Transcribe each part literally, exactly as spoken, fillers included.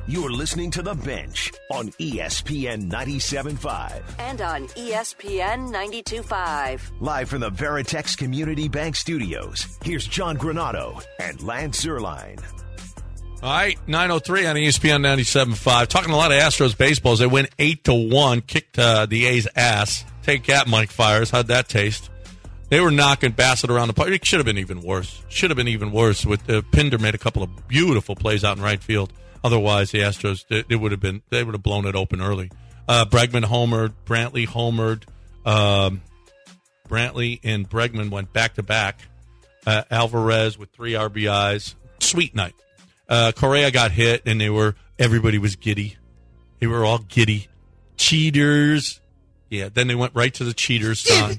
You're listening to The Bench on E S P N ninety-seven point five. And on E S P N ninety-two point five. Live from the Veritex Community Bank Studios, here's John Granado and Lance Zierlein. All right, nine oh three on E S P N ninety-seven point five. Talking a lot of Astros baseballs. They win eight to one, kicked uh, the A's ass. Take that, Mike Fiers. How'd that taste? They were knocking Bassett around the park. It should have been even worse. Should have been even worse. With uh, Pinder made a couple of beautiful plays out in right field. Otherwise, the Astros, it, it would have been, they would have blown it open early. Uh, Bregman homered, Brantley homered. Um, Brantley and Bregman went back to back. Uh, Alvarez with three R B Is. Sweet night. Uh, Correa got hit, and they were everybody was giddy. They were all giddy. Cheaters. Yeah, then they went right to the cheaters song.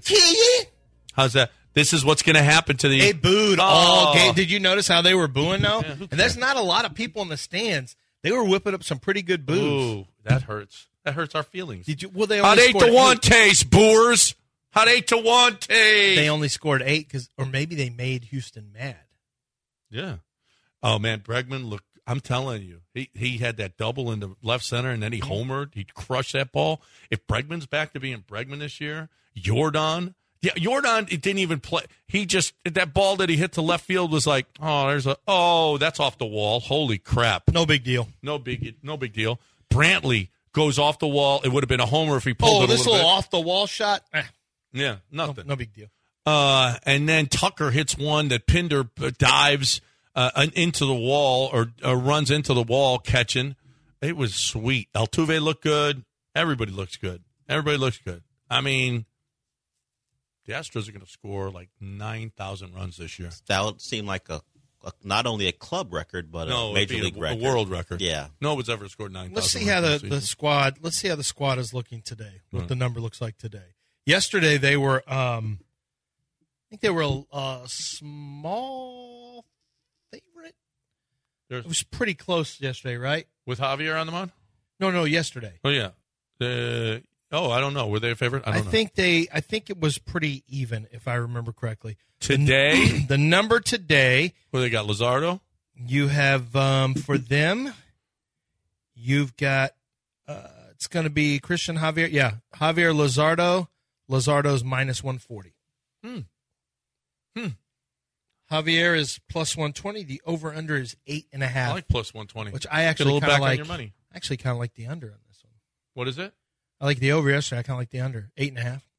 How's that? This is what's going to happen to the... They booed oh. all game. Did you notice how they were booing, though? Yeah, and there's not a lot of people in the stands. They were whipping up some pretty good boos. Ooh, that hurts. That hurts our feelings. Did you? Well, they How'd only eight scored to one eight. taste, boors? How'd eight to one taste? They only scored eight, because, or maybe they made Houston mad. Yeah. Oh, man, Bregman, look, I'm telling you, he, he had that double in the left center, and then he homered. He crushed that ball. If Bregman's back to being Bregman this year, Jordan... Yeah, Jordan, it didn't even play. He just, that ball that he hit to left field was like, oh, there's a, oh, that's off the wall. Holy crap. No big deal. No big, no big deal. Brantley goes off the wall. It would have been a homer if he pulled Oh, it a this little little bit. off-the-wall shot? Eh, Yeah, nothing. no, no big deal. Uh, and then Tucker hits one that Pinder dives uh, into the wall or, or runs into the wall catching. It was sweet. Altuve looked good. Everybody looks good. Everybody looks good. I mean, the Astros are going to score like nine thousand runs this year. That would seem like a, a not only a club record, but no, a major it'd league be a, record. a world record. Yeah. No one's ever scored nine thousand. Let's see how the, the squad. Let's see how the squad is looking today. What Right. the number looks like today. Yesterday they were. Um, I think they were a, a small favorite. There's, It was pretty close yesterday, right? with Javier on the mound? No, no, yesterday. Oh, yeah. Uh, oh, I don't know. Were they a favorite? I I, don't know. think they. I think it was pretty even, if I remember correctly. Today? the, the number today. Where they got Luzardo? You have um, for them. You've got. Uh, it's going to be Christian Javier. Yeah, Javier Luzardo. Luzardo's minus one forty. Hmm. Hmm. Javier is plus one twenty. The over under is eight and a half. I like plus one twenty. which I Get a actually little kind back of on like. your money. Actually, kind of like the under on this one. What is it? I like the over yesterday. I kind of like the under eight and a half.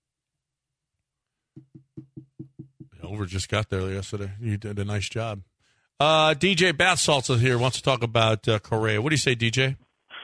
The over just got there yesterday. You did a nice job. Uh, D J Bath Salts is here. Wants to talk about uh, Correa. What do you say, D J?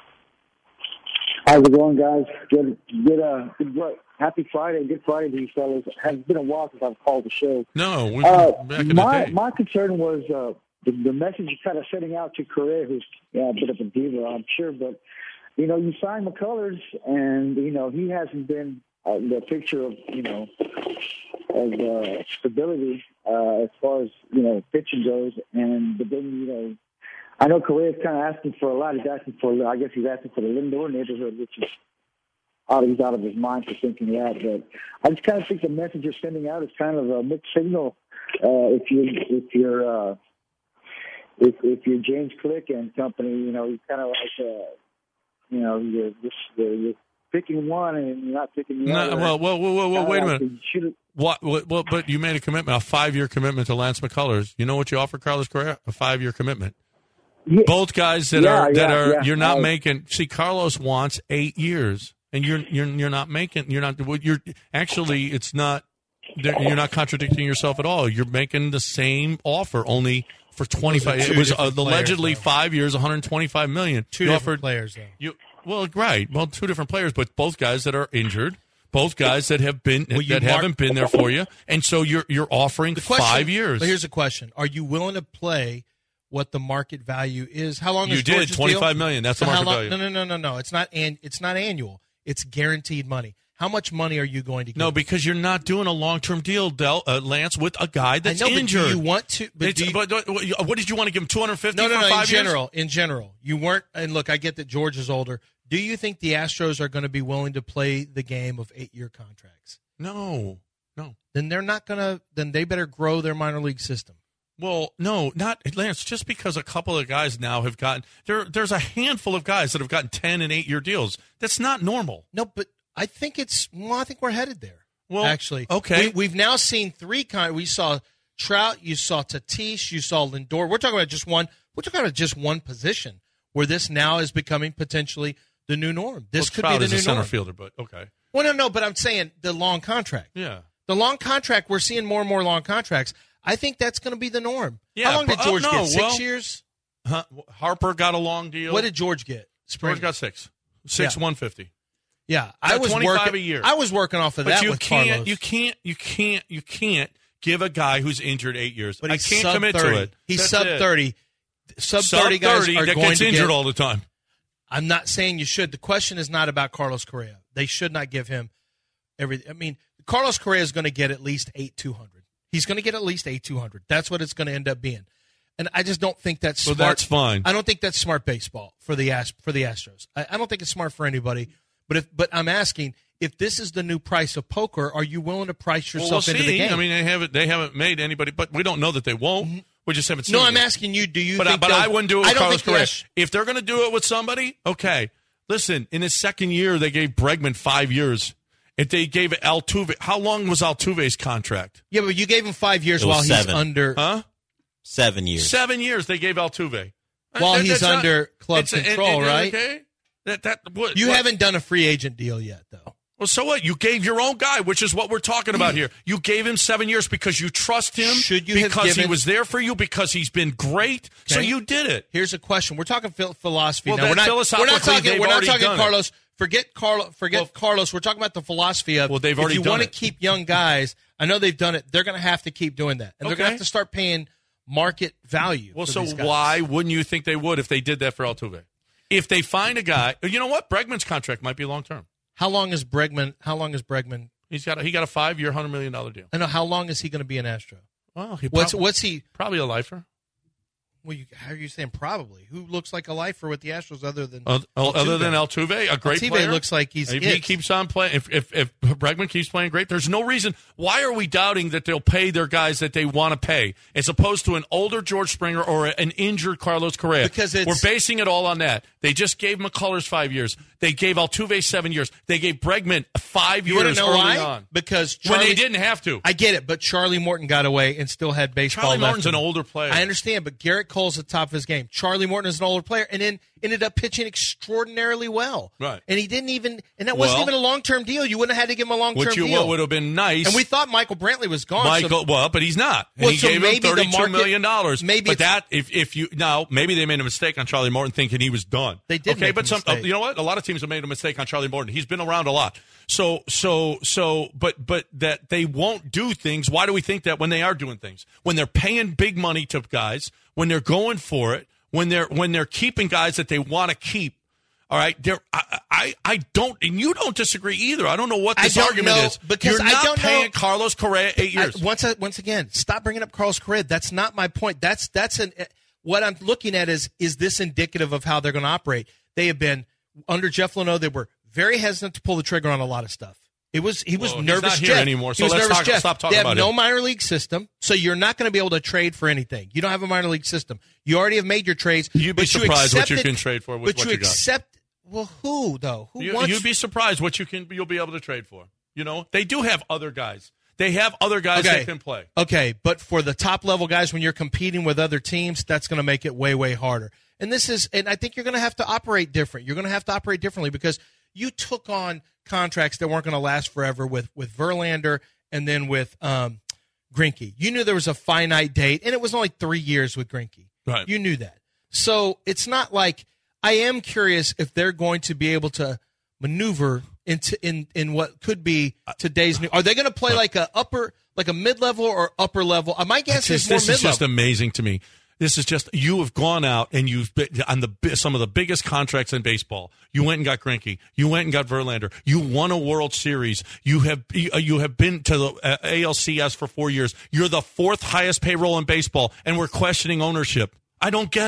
How's it going, guys? Good, good, uh, good. What? Happy Friday, good Friday to you fellas. It has been a while since I've called the show. No, we've Uh, back in my the day. my concern was uh, the, the message you're kind of sending out to Correa, who's yeah, a bit of a diva, I'm sure, but you know, you signed McCullers, and you know he hasn't been uh, the picture of you know of uh, stability uh, as far as you know pitching goes, and but then you know. I know Correa's kind of asking for a lot. He's asking for, I guess he's asking for the Lindor neighborhood, which is out, he's out of his mind for thinking that. But I just kind of think the message you're sending out is kind of a mixed signal. Uh, if you if you're uh, if if you're James Click and company, you know, you kind of like uh, you know you're just you're, you're picking one and you're not picking the No, other. well, well, well, well, well, Kinda wait a like minute. you should've- What, what, well, but you made a commitment, a five-year commitment to Lance McCullers. You know what you offer Carlos Correa? A five-year commitment. Yeah. Both guys that Yeah, are that yeah, are yeah. you're not I- making. See, Carlos wants eight years, and you're you're you're not making. You're not. You're actually. It's not. You're not contradicting yourself at all. You're making the same offer, only for twenty-five. Those are two It was uh, different players, allegedly though. five years, one hundred twenty-five million. Two you different offered players, though. you. Well, right. Well, two different players, but both guys that are injured. Both guys that have been Well, you that mark- haven't been there for you, and so you're you're offering The question- five years. But here's a question: are you willing to play what the market value is? How long You is did George's deal? twenty-five million. That's the So how market long- value. No, no, no, no, no. It's not. An, it's not annual. It's guaranteed money. How much money are you going to get? No, because you're not doing a long-term deal, Del, uh, Lance, with a guy that's I know, injured. But do you want to? But, It's- do you, but, but what what did you want to give him? Two hundred fifty no, no, for no. five In years? general, in general, you weren't. And look, I get that George is older. Do you think the Astros are going to be willing to play the game of eight-year contracts? No, no. Then they're not going to. Then they better grow their minor league system. Well, no, not Lance. Just because a couple of guys now have gotten there, there's a handful of guys that have gotten ten and eight year deals. That's not normal. No, but I think it's. Well, I think we're headed there. Well, actually, okay. We, we've now seen three kind. We saw Trout, you saw Tatis, you saw Lindor. We're talking about just one. We're talking about just one position where this now is becoming potentially the new norm. This well, could Trout be the is new a center norm. fielder, but okay. Well, no, no, but I'm saying the long contract. Yeah, the long contract. We're seeing more and more long contracts. I think that's going to be the norm. Yeah, How long did but, George oh, no, get? Six well, years. Huh? Harper got a long deal. What did George get? Spring. George got six, six Yeah. one fifty. Yeah, I was twenty-five working. a year. I was working off of But that you with can't, Carlos. you can't, you can't, you can't give a guy who's injured eight years. But I he's can't sub commit thirty. to it. He's That's sub it. thirty. Sub Sub thirty guys thirty are that going gets to injured get, all the time. I'm not saying you should. The question is not about Carlos Correa. They should not give him every. I mean, Carlos Correa is going to get at least eight two hundred. He's going to get at least eight two hundred. That's what it's going to end up being. And I just don't think that's Well, smart. that's fine. I don't think that's smart baseball for the Ast- for the Astros. I, I don't think it's smart for anybody. But if but I'm asking, if this is the new price of poker, are you willing to price Well, yourself we'll into see. the game? I mean, they haven't they haven't made anybody, but we don't know that they won't. We just haven't seen. no, it I'm yet. asking you. Do you? But, I, think but they'll- I wouldn't do it I with don't Carlos think Correa. yes. If they're going to do it with somebody, okay. Listen, in his second year, they gave Bregman five years. If they gave Altuve, how long was Altuve's contract? Yeah, but you gave him five years It was while he's seven. under. Huh? Seven years. Seven years they gave Altuve. While That- he's that's not- under club it's a- control, it- it- right? Okay. That that what, You what- haven't done a free agent deal yet, though. Well, so what? You gave your own guy, which is what we're talking about here. You gave him seven years because you trust him. Should you have because he given- was there for you because he's been great. So Okay. you did it. Here's a question. We're talking phil- philosophy Well, now. that We're not, we're philosophically, not talking. they've We're not already talking done it. Carlos. Forget Carlos. Forget Well, Carlos. We're talking about the philosophy of. Well, they've already if you done want to it. keep young guys, I know they've done it. They're going to have to keep doing that, and they're going Okay. to have to start paying market value. Well, for so these guys. why wouldn't you think they would if they did that for Altuve? If they find a guy, you know what? Bregman's contract might be long term. How long is Bregman? How long is Bregman? He's got a, he got a five year, hundred million dollar deal. I know. How long is he going to be an Astro? Well, he What's prob- what's he? probably a lifer. Well, you, how are you saying probably? Who looks like a lifer with the Astros other than Uh, other Altuve? than Altuve, a great Altuve player. looks like he's If it. he keeps on playing, if, if if Bregman keeps playing great, there's no reason. Why are we doubting that they'll pay their guys that they want to pay, as opposed to an older George Springer or an injured Carlos Correa? Because it's- we're basing it all on that. They just gave McCullers five years. They gave Altuve seven years. They gave Bregman five You want years to know early why? on Because when Charlie, they didn't have to. I get it, but Charlie Morton got away and still had baseball Charlie left Morton's in an him. older player. I understand, but Garrett Cole's at the top of his game. Charlie Morton is an older player, and then ended up pitching extraordinarily well. Right. And he didn't even, and that wasn't Well- even a long term deal. You wouldn't have had to give him a long term Which you, deal. what would have been nice. And we thought Michael Brantley was gone. so- Michael, well, but he's not. And Well, he so gave him maybe the thirty-two market- million dollars. maybe but it's- that if if you now maybe they made a mistake on Charlie Morton thinking he was done. They did Okay, make a but some uh, mistake. you know what? A lot of teams have made a mistake on Charlie Morton. He's been around a lot. So so so but but that they won't do things. Why do we think that when they are doing things? When they're paying big money to guys, when they're going for it, when they're when they're keeping guys that they want to keep. All right, there. I, I, I don't, and you don't disagree either. I don't know what I this don't argument know, is because you're I not don't know- paying Carlos Correa eight I- years. once, I, once again, stop bringing up Carlos Correa. That's not my point. That's that's an. What I'm looking at is is this indicative of how they're going to operate? They have been under Jeff Luhnow. They were very hesitant to pull the trigger on a lot of stuff. It was he was Well, he's nervous. not here Jeff. anymore, so he was let's nervous talk- Jeff. stop talking They have about no him. minor league system, so you're not going to be able to trade for anything. You don't have a minor league system. You already have made your trades. You'd be but you surprised what you accepted- can trade for with but what you you got. accept. Well, who though? Who You, wants? you'd be surprised what you can you'll be able to trade for. You know, they do have other guys. They have other guys Okay. that can play. Okay, but for the top level guys, when you're competing with other teams, that's going to make it way, way harder. And this is, and I think you're going to have to operate different. You're going to have to operate differently because you took on contracts that weren't going to last forever with with Verlander and then with um, Greinke. You knew there was a finite date, and it was only three years with Greinke. Right. You knew that. So it's not like I am curious if they're going to be able to maneuver into in in what could be today's new. Are they going to play like a upper, like a mid level or upper level? Uh, my guess This, is more this mid is just level. amazing to me. This is just you have gone out and you've been on the bi- some of the biggest contracts in baseball. You went and got Greinke. You went and got Verlander. You won a World Series. You have you, uh, you have been to the uh, A L C S for four years. You're the fourth highest payroll in baseball, and we're questioning ownership. I don't get it.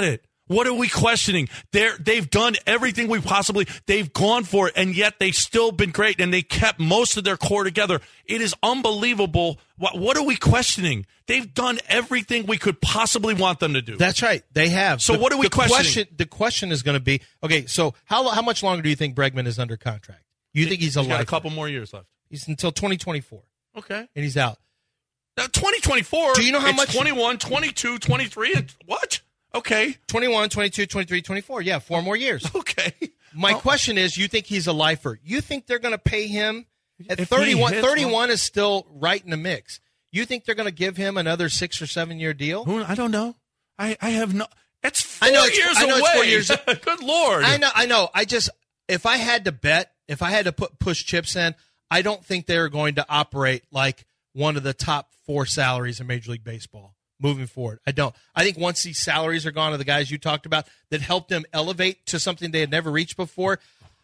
What are we questioning? They're, they've done everything we possibly, they've gone for it, and yet they've still been great, and they kept most of their core together. It is unbelievable. What, what are we questioning? They've done everything we could possibly want them to do. That's right. They have. So the, what are we the questioning? Question, the question is going to be, okay, so how how much longer do you think Bregman is under contract? You think he's a He's got lifer? a couple more years left. He's until twenty twenty-four. Okay. And he's out. Now, twenty twenty-four, Do you know how it's much- twenty-one, twenty-two, twenty-three, and what? Okay. twenty-one, twenty-two, twenty-three, twenty-four. Yeah, four more years. Okay. My Oh. question is, you think he's a lifer? You think they're going to pay him at If he thirty-one? hits thirty-one is still right in the mix. You think they're going to give him another six or seven year deal? Who- I don't know. I, I have no. That's four I know it's- years I know away. it's four years. Good Lord. I know, I know. I just, if I had to bet, if I had to put push chips in, I don't think they're going to operate like one of the top four salaries in Major League Baseball moving forward. I don't. I think once these salaries are gone of the guys you talked about that helped them elevate to something they had never reached before,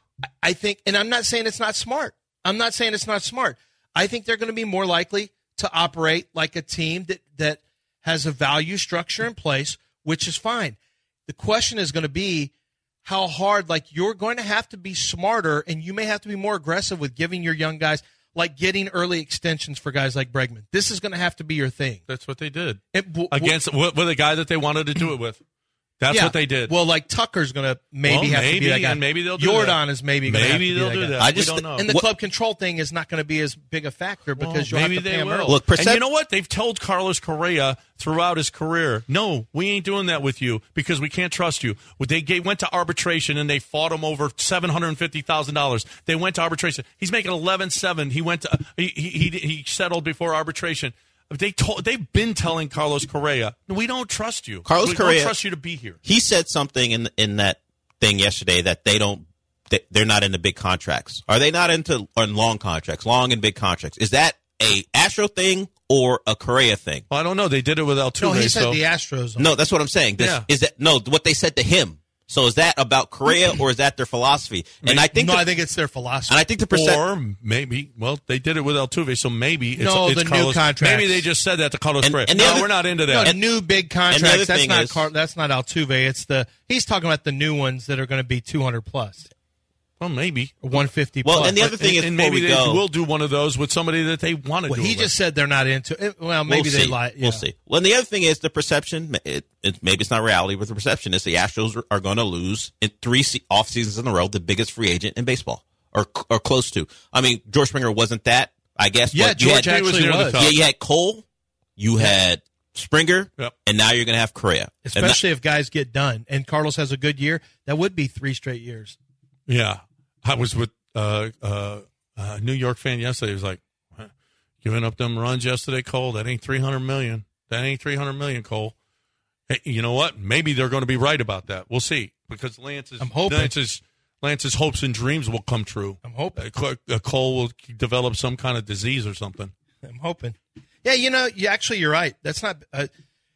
I think, and I'm not saying it's not smart. I'm not saying it's not smart. I think they're going to be more likely to operate like a team that, that has a value structure in place, which is fine. The question is going to be how hard, like you're going to have to be smarter, and you may have to be more aggressive with giving your young guys, like getting early extensions for guys like Bregman. This is going to have to be your thing. That's what they did. It, w- Against with, with a guy that they wanted to do it with. That's yeah. what they did. Well, like Tucker's going to maybe Well, have to be maybe, that guy. and maybe they'll do Jordan that. is maybe going to have to Maybe be they'll that do guy. that. I we just- don't know. And the What- club control thing is not going to be as big a factor because Well, you'll have maybe to pay they him will. early. Look, and percep- you know what? They've told Carlos Correa throughout his career, no, we ain't doing that with you because we can't trust you. They gave, went to arbitration, and they fought him over seven hundred fifty thousand dollars. They went to arbitration. He's making eleven seven. He went to he, he he settled before arbitration. They told they've been telling Carlos Correa, we don't trust you. Carlos we Correa- don't trust you to be here. He said something in in that thing yesterday that they don't. That they're not into big contracts. Are they not into on long contracts, long and big contracts? Is that a Astro thing or a Correa thing? Well, I don't know. They did it with Altuve. No, he said so. the Astros. No, that's what I'm saying. This, Yeah. Is that no? What they said to him. So is that about Correa or is that their philosophy? And I think no, the, I think it's their philosophy. and I think the percent. Or maybe, well, they did it with Altuve, so maybe it's, No, it's the new Carlos. contracts. Maybe they just said that to Carlos And- Correa. and the No, other- we're not into No, that. the new big the other contracts. That's thing not is- Car- that's not Altuve. It's the he's talking about the new ones that are going to be two hundred plus, well, maybe. one fifty. Well, plus. and the other thing and, is and before maybe we they go, will do one of those with somebody that they want to well, do. he it just with. said they're not into it. Well, maybe we'll they see. lie. Yeah. We'll see. Well, and the other thing is the perception. It, it, maybe it's not reality, but the perception is the Astros are, are going to lose in three se- off seasons in a row, the biggest free agent in baseball, or or close to. I mean, George Springer wasn't that. I guess. Yeah, but you George had, He was actually near the was. top. Yeah, you had Cole, you had Springer, Yep. and now you're going to have Correa. And that- Especially if guys get done and Carlos has a good year, that would be three straight years. Yeah. I was with uh, uh, a New York fan yesterday. He was like, "Huh, giving up them runs yesterday, Cole, that ain't three hundred million. That ain't three hundred million, Cole. Hey, you know what? Maybe they're going to be right about that. We'll see. Because Lance's, I'm hoping. Lance's, Lance's hopes and dreams will come true. I'm hoping. Uh, Co- uh, Cole will develop some kind of disease or something. I'm hoping. Yeah, you know, you actually you're right. That's not. Uh,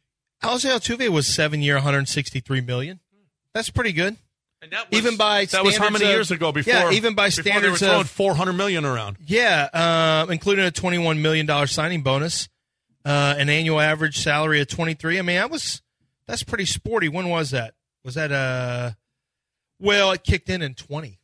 Jose Altuve was seven year, one hundred sixty-three million. That's pretty good. And that Even by that was how standards many of- years ago? Before yeah, even by before they were standards throwing of- four hundred million around. Yeah, uh, including a twenty-one million dollars signing bonus, uh, an annual average salary of twenty-three. I mean, that was that's pretty sporty. When was that? Was that uh? Well, it kicked in in twenty.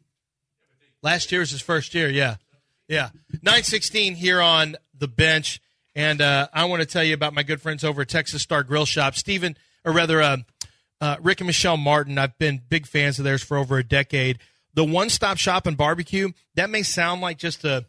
Last year was his first year. Yeah, yeah. nine sixteen here on the bench, and uh, I want to tell you about my good friends over at Texas Star Grill Shop, Stephen, or rather, uh, uh, Rick and Michelle Martin. I've been big fans of theirs for over a decade. The one-stop shop and barbecue, that may sound like just a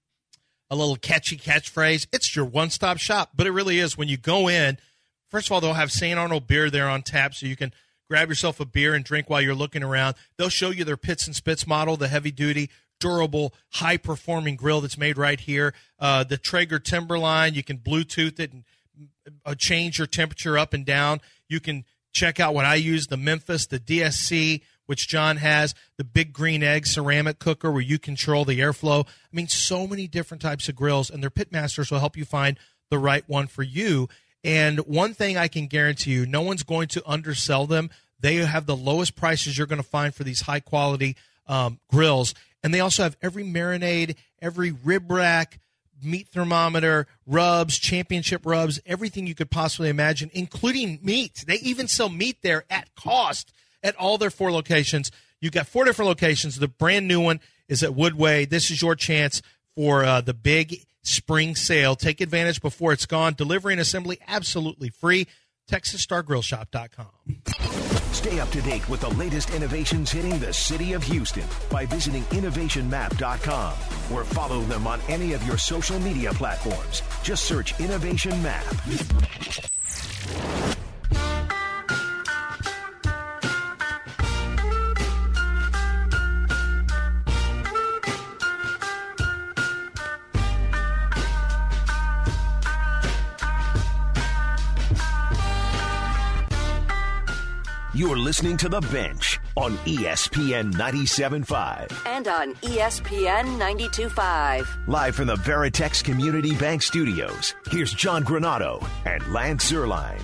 a little catchy catchphrase. It's your one-stop shop, but it really is. When you go in, first of all, they'll have Saint Arnold beer there on tap, so you can grab yourself a beer and drink while you're looking around. They'll show you their Pits and Spits model, the heavy-duty, durable, high-performing grill that's made right here. Uh, the Traeger Timberline, you can Bluetooth it and uh, change your temperature up and down. You can check out what I use, the Memphis, the D S C, which John has, the Big Green Egg ceramic cooker where you control the airflow. I mean, so many different types of grills, and their Pitmasters will help you find the right one for you. And one thing I can guarantee you, no one's going to undersell them. They have the lowest prices you're going to find for these high-quality um, grills. And they also have every marinade, every rib rack, meat thermometer, rubs, championship rubs, everything you could possibly imagine, including meat. They even sell meat there at cost at all their four locations. You've got four different locations. The brand new one is at Woodway. This is your chance for uh, the big spring sale. Take advantage before it's gone. Delivery and assembly absolutely free. Texas Star Grill Shop dot com. Stay up to date with the latest innovations hitting the city of Houston by visiting innovation map dot com or follow them on any of your social media platforms. Just search Innovation Map. You're listening to The Bench on E S P N ninety-seven point five. And on E S P N ninety-two point five. Live from the Veritex Community Bank Studios, here's John Granato and Lance Zierlein.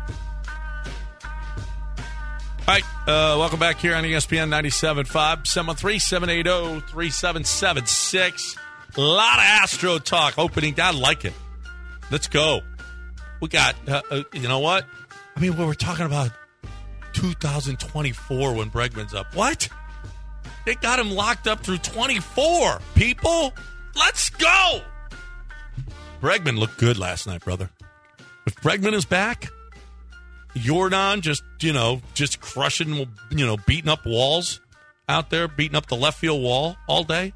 All right, uh, welcome back here on E S P N ninety-seven point five, seven one three, seven eight zero, three seven seven six. A lot of Astro talk opening. I like it. Let's go. We got, uh, uh, you know what? I mean, we were talking about two thousand twenty-four when Bregman's up. What? They got him locked up through twenty-four, people. Let's go. Bregman looked good last night, brother. If Bregman is back, Jordan just, you know, just crushing, you know, beating up walls out there, beating up the left field wall all day.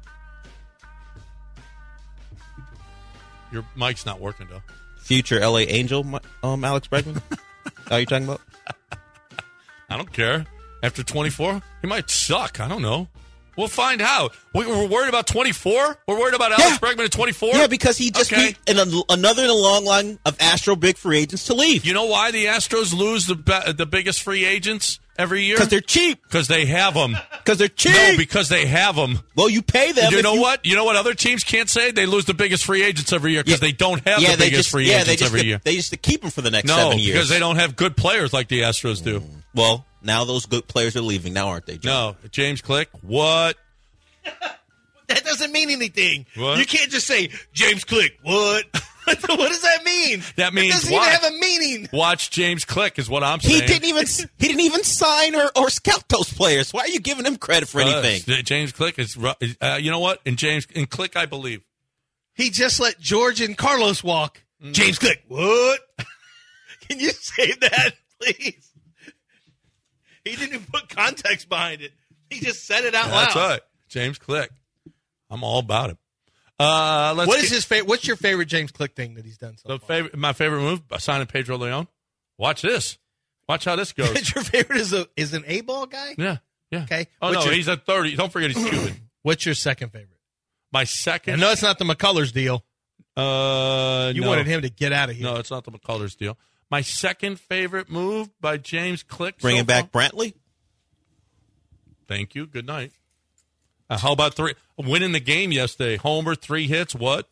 Your mic's not working, though. Future L A Angel, um, Alex Bregman? How are you talking about? I don't care. After twenty-four, he might suck. I don't know. We'll find out. We, we're worried about twenty-four? We're worried about Alex Yeah. Bregman at twenty-four? Yeah, because he just Okay. beat in a, another in a long line of Astro big free agents to leave. You know why the Astros lose the be- the biggest free agents every year? Because they're cheap. Because they have them. Because they're cheap. No, because they have them. well, you pay them. You if know what? You know what other teams can't say? They lose the biggest free agents every year because Yeah. they don't have yeah, the they biggest just, free yeah, agents they just, every year. They used to keep them for the next No, seven years. because they don't have good players like the Astros do. Well, now those good players are leaving now, aren't they, John? No. James Click, what? That doesn't mean anything. What? You can't just say, James Click, what? What does that mean? That means It doesn't what? even have a meaning. Watch James Click is what I'm He saying. didn't even he didn't even sign or, or scout those players. Why are you giving him credit for anything? Uh, James Click is, ru- uh, you know what? In James, in Click, I believe. He just let George and Carlos walk. Mm. James Click, what? Can you say that, please? He didn't even put context behind it. He just said it out loud. That's right. James Click. I'm all about it. Uh, let's What is get- his favorite? What's your favorite James Click thing that he's done so the far? favorite, my favorite move? Signing Pedro Leon. Watch this. Watch how this goes. your favorite is a is an A ball guy? Yeah, yeah. Okay. Oh What's no, your- he's a thirty. Don't forget he's Cuban. What's your second favorite? My I second. know it's not the McCullers deal. Uh, You no. wanted him to get out of here. No, it's not the McCullers deal. My second favorite move by James Click. Bringing so back far? Brantley? Thank you. Good night. Uh, how about three? Winning the game yesterday. Homer, three hits. What?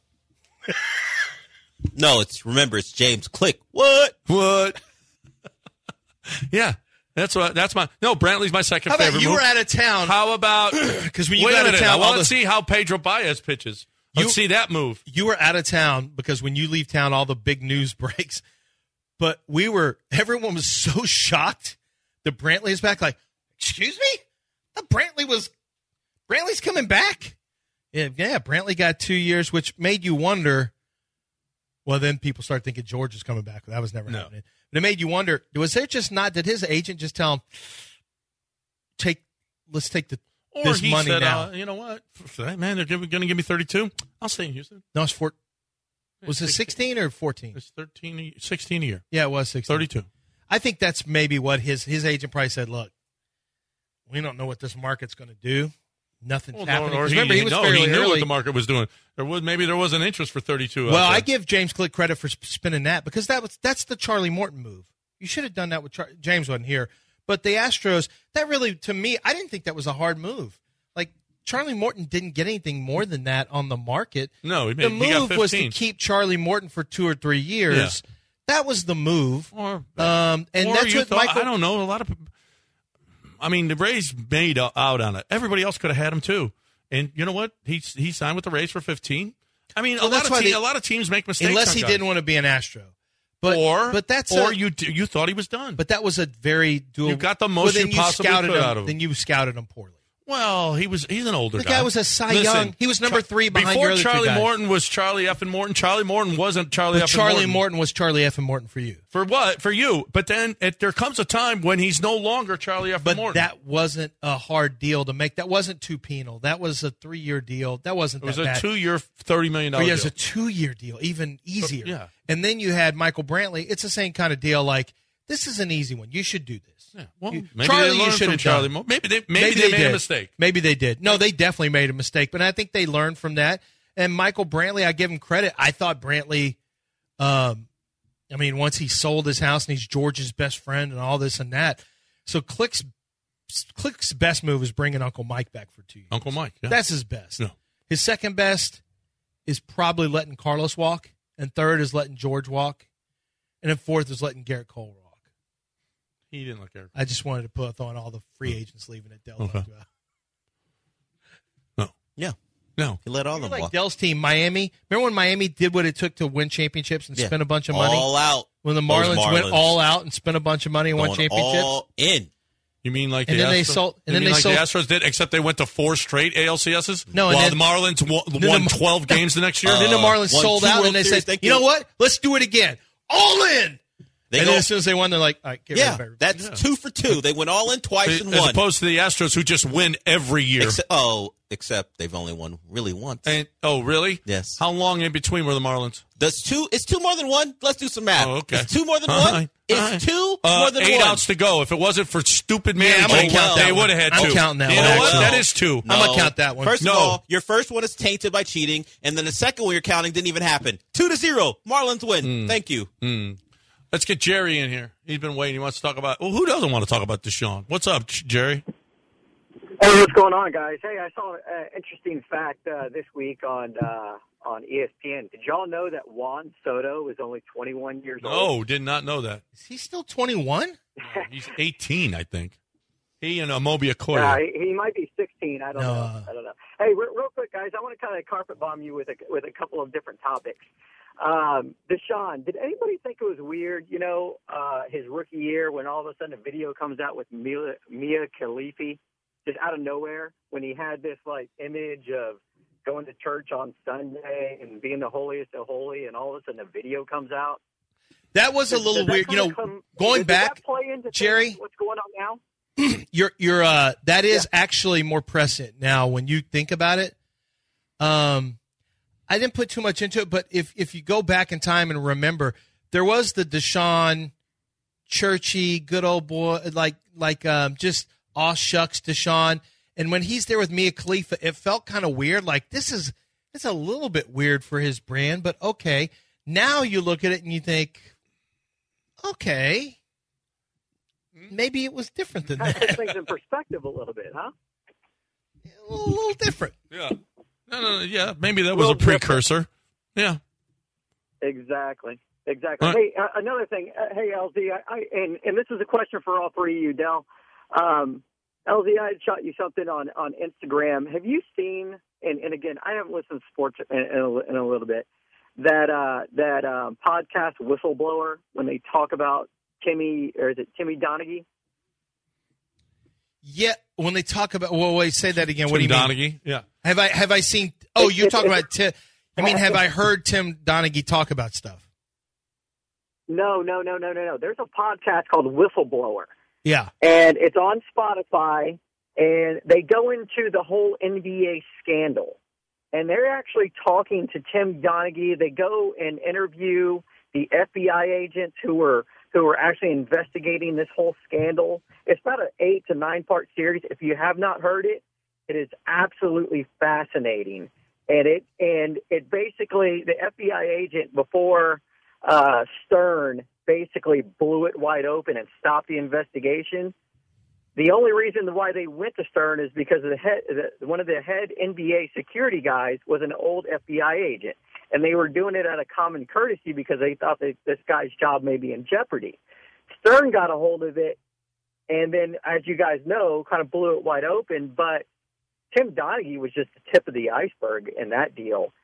No, it's remember it's James Click. What? What? yeah, that's what. That's my. No, Brantley's my second How about favorite you move. were out of town? How about? Because when you Wait got a out of minute. town, I all want to the- see how Pedro Baez pitches. Let's You- see that move. you were out of town because when you leave town, all the big news breaks. But we were, everyone was so shocked that Brantley is back. Like, excuse me? The Brantley was, Brantley's coming back. Yeah, yeah, Brantley got two years, which made you wonder. Well, then people start thinking George is coming back. That was never No. happening. But it made you wonder, was there just not, did his agent just tell him, take, let's take the, Or this he money said, now? uh, you know what? For that man, they're going to give me thirty-two. I'll stay in Houston. No, it's four, was it sixteen or fourteen? It's thirteen, a- sixteen a year. Yeah, it was sixteen. thirty-two. I think that's maybe what his his agent probably said. Look, we don't know what this market's going to do. Nothing's Well, happening. no, or 'Cause he, remember, he was no, fairly he knew early. what the market was doing. There was maybe there was an interest for thirty-two. well, out there. I give James Click credit for sp- spinning that because that was that's the Charlie Morton move. You should have done that with Char- James wasn't here, but the Astros. That really, to me, I didn't think that was a hard move. Like Charlie Morton didn't get anything more than that on the market. No, he made- the he got move was to fifteen. keep Charlie Morton for two or three years. That was the move. Or, Um, and or that's you what thought, Michael. I don't know. A lot of people. I mean, the Rays made out on it. Everybody else could have had him too. And you know what? He he signed with the Rays for fifteen. I mean, So a, lot that's of why te- they- a lot of teams make mistakes. unless on he guys. didn't want to be an Astro. But, or but that's or a, you d- you thought he was done. But that was a very dual. You got the most well, then you possibly scouted could him, out of him. Then you scouted him poorly. Well, he was he's an older The guy. guy was a Cy Listen, Young. He was number three behind before your other two Charlie guys. Morton was Charlie F. and Morton. Charlie Morton wasn't Charlie But F. Charlie and Morton. Morton was Charlie F. and Morton for you. For what? For you. But then it, there comes a time when he's no longer Charlie F. But and Morton. that wasn't a hard deal to make. That wasn't too penal. That was a three-year deal. That wasn't it was that a bad. two-year, thirty million dollars Or, yeah, deal. it was a two-year deal, even easier. yeah. And then you had Michael Brantley. It's the same kind of deal. Like, this is an easy one. You should do this. Yeah, well, You- maybe Charlie, they you learned should from have Charlie done. Morton. Maybe they maybe, they, made did. a mistake. Maybe they did. No, they definitely made a mistake. But I think they learned from that. And Michael Brantley, I give him credit. I thought Brantley, um, I mean, once he sold his house and he's George's best friend and all this and that. So Click's Click's best move is bringing Uncle Mike back for two years. Uncle Mike. Yeah. That's his best. Yeah. His second best is probably letting Carlos walk, and third is letting George walk, and then fourth is letting Garrett Cole walk. He didn't look Eric. I just wanted to put on all the free agents leaving at Dell. Okay. talked about. No. Yeah. No. He let all of them Like walk. Dell's team, Miami. Remember when Miami did what it took to win championships and Yeah. spend a bunch of money? All out. When the Those Marlins, went Marlins. all out and spent a bunch of money and won Going championships? all in. You mean like And the then they Astros? sold- and you then mean they like sold- the Astros did, except they went to four straight A L C S's? No, and while then- the Marlins won, the won Mar- twelve games the next year? Uh, then the Marlins won sold two out World and they Series, said, thank you know you. what? Let's do it again. All in. They and go, then as soon as they won, they're like, all right, get rid yeah, of everybody. that's Yeah. two for two. They went all in twice and As won. opposed to the Astros, who just win every year. Except, oh, except they've only won really once. And oh, really? Yes. How long in between were the Marlins? Does two? It's two more than one. Let's do some math. Oh, okay. It's two more than All one. right. It's All right. two Uh, more than eight one. outs to go. If it wasn't for stupid Yeah, I'm managing, gonna count that they one. would have had I'm two. counting that you one, know what? actually. That is two. No. I'm gonna count that one. First No. of all, your first one is tainted by cheating, and then the second one you're counting didn't even happen. Two to zero. Marlins win. Hmm. Thank you. Let's get Jerry in here. He's been waiting. He wants to talk about. Well, who doesn't want to talk about Deshaun? What's up, Jerry? Hey, what's going on, guys? Hey, I saw an interesting fact uh, this week on uh, on E S P N. Did y'all know that Juan Soto is only twenty-one years old? No, did not know that. Is he still twenty-one? He's eighteen, I think. He and Amobi Okoye. Yeah, he, he might be sixteen. I don't No, know. uh, I don't know. Hey, re- real quick, guys, I want to kind of carpet bomb you with a with a couple of different topics. Um, Deshaun, did anybody think it was weird? You know, uh, his rookie year when all of a sudden a video comes out with Mia, Mia Khalifa just out of nowhere when he had this like image of going to church on Sunday and being the holiest of holy, and all of a sudden a video comes out. That was a Does- little does that weird. You kinda know, come- going does back, that play into Jerry, things, what's going on now? you're you're uh that is actually more prescient now when you think about it. Um I didn't put too much into it, but if if you go back in time and remember, there was the Deshaun churchy, good old boy, like like um just aw shucks Deshaun. And when he's there with Mia Khalifa, it felt kind of weird. Like this is it's a little bit weird for his brand, but okay. Now you look at it and you think, okay, maybe it was different than Kind of puts that. things in perspective a little bit, huh? a little different. Yeah. No, no, no, yeah. Maybe that was a Little different. precursor. Yeah. Exactly. Exactly. All right. Hey, uh, another thing. Uh, hey, L Z, I, I, and, and this is a question for all three of you, Del. Um, L Z, I had shot you something on, on Instagram. Have you seen, and, and again, I haven't listened to sports in, in, a, in a little bit, that uh, that um, podcast Whistleblower, when they talk about Timmy, or is it Timmy Donaghy? Yeah, when they talk about, well, wait, say that again. What do you Tim mean? Donaghy. Yeah. Have I have I seen? Oh, you're talking about Tim. I mean, have I heard Tim Donaghy talk about stuff? No, no, no, no, no, no. There's a podcast called Whistleblower. Yeah. And it's on Spotify, and they go into the whole N B A scandal. And they're actually talking to Tim Donaghy. They go and interview the F B I agents who were who were actually investigating this whole scandal. It's about an eight to nine part series. If you have not heard it, it is absolutely fascinating. And it and it basically, the F B I agent before uh, Stern basically blew it wide open and stopped the investigation. The only reason why they went to Stern is because of the head, the, one of the head N B A security guys was an old F B I agent, and they were doing it out of common courtesy because they thought that this guy's job may be in jeopardy. Stern got a hold of it, and then, as you guys know, kind of blew it wide open. But Tim Donaghy was just the tip of the iceberg in that deal.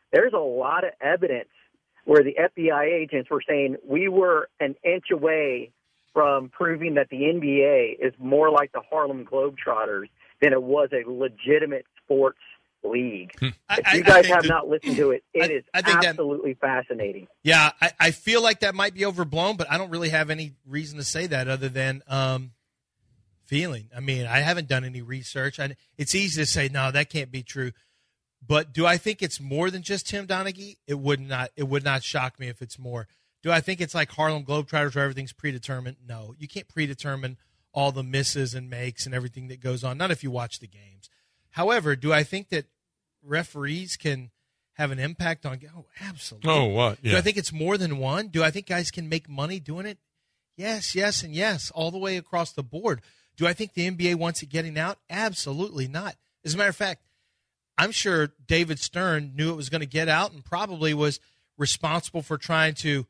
there's a lot of evidence where the F B I agents were saying we were an inch away from proving that the N B A is more like the Harlem Globetrotters than it was a legitimate sports league. Hmm. If I, you guys I have that, not listened to it, it I, is I think absolutely that, fascinating. Yeah, I, I feel like that might be overblown, but I don't really have any reason to say that other than um, feeling. I mean, I haven't done any research. I, it's easy to say, no, that can't be true. But do I think it's more than just Tim Donaghy? It would not. It would not shock me if it's more. Do I think it's like Harlem Globetrotters where everything's predetermined? No, you can't predetermine all the misses and makes and everything that goes on. Not if you watch the games. However, do I think that referees can have an impact on? Oh, absolutely. Oh, what? Yeah. Do I think it's more than one? Do I think guys can make money doing it? Yes, yes, and yes, all the way across the board. Do I think the N B A wants it getting out? Absolutely not. As a matter of fact, I'm sure David Stern knew it was going to get out and probably was responsible for trying to.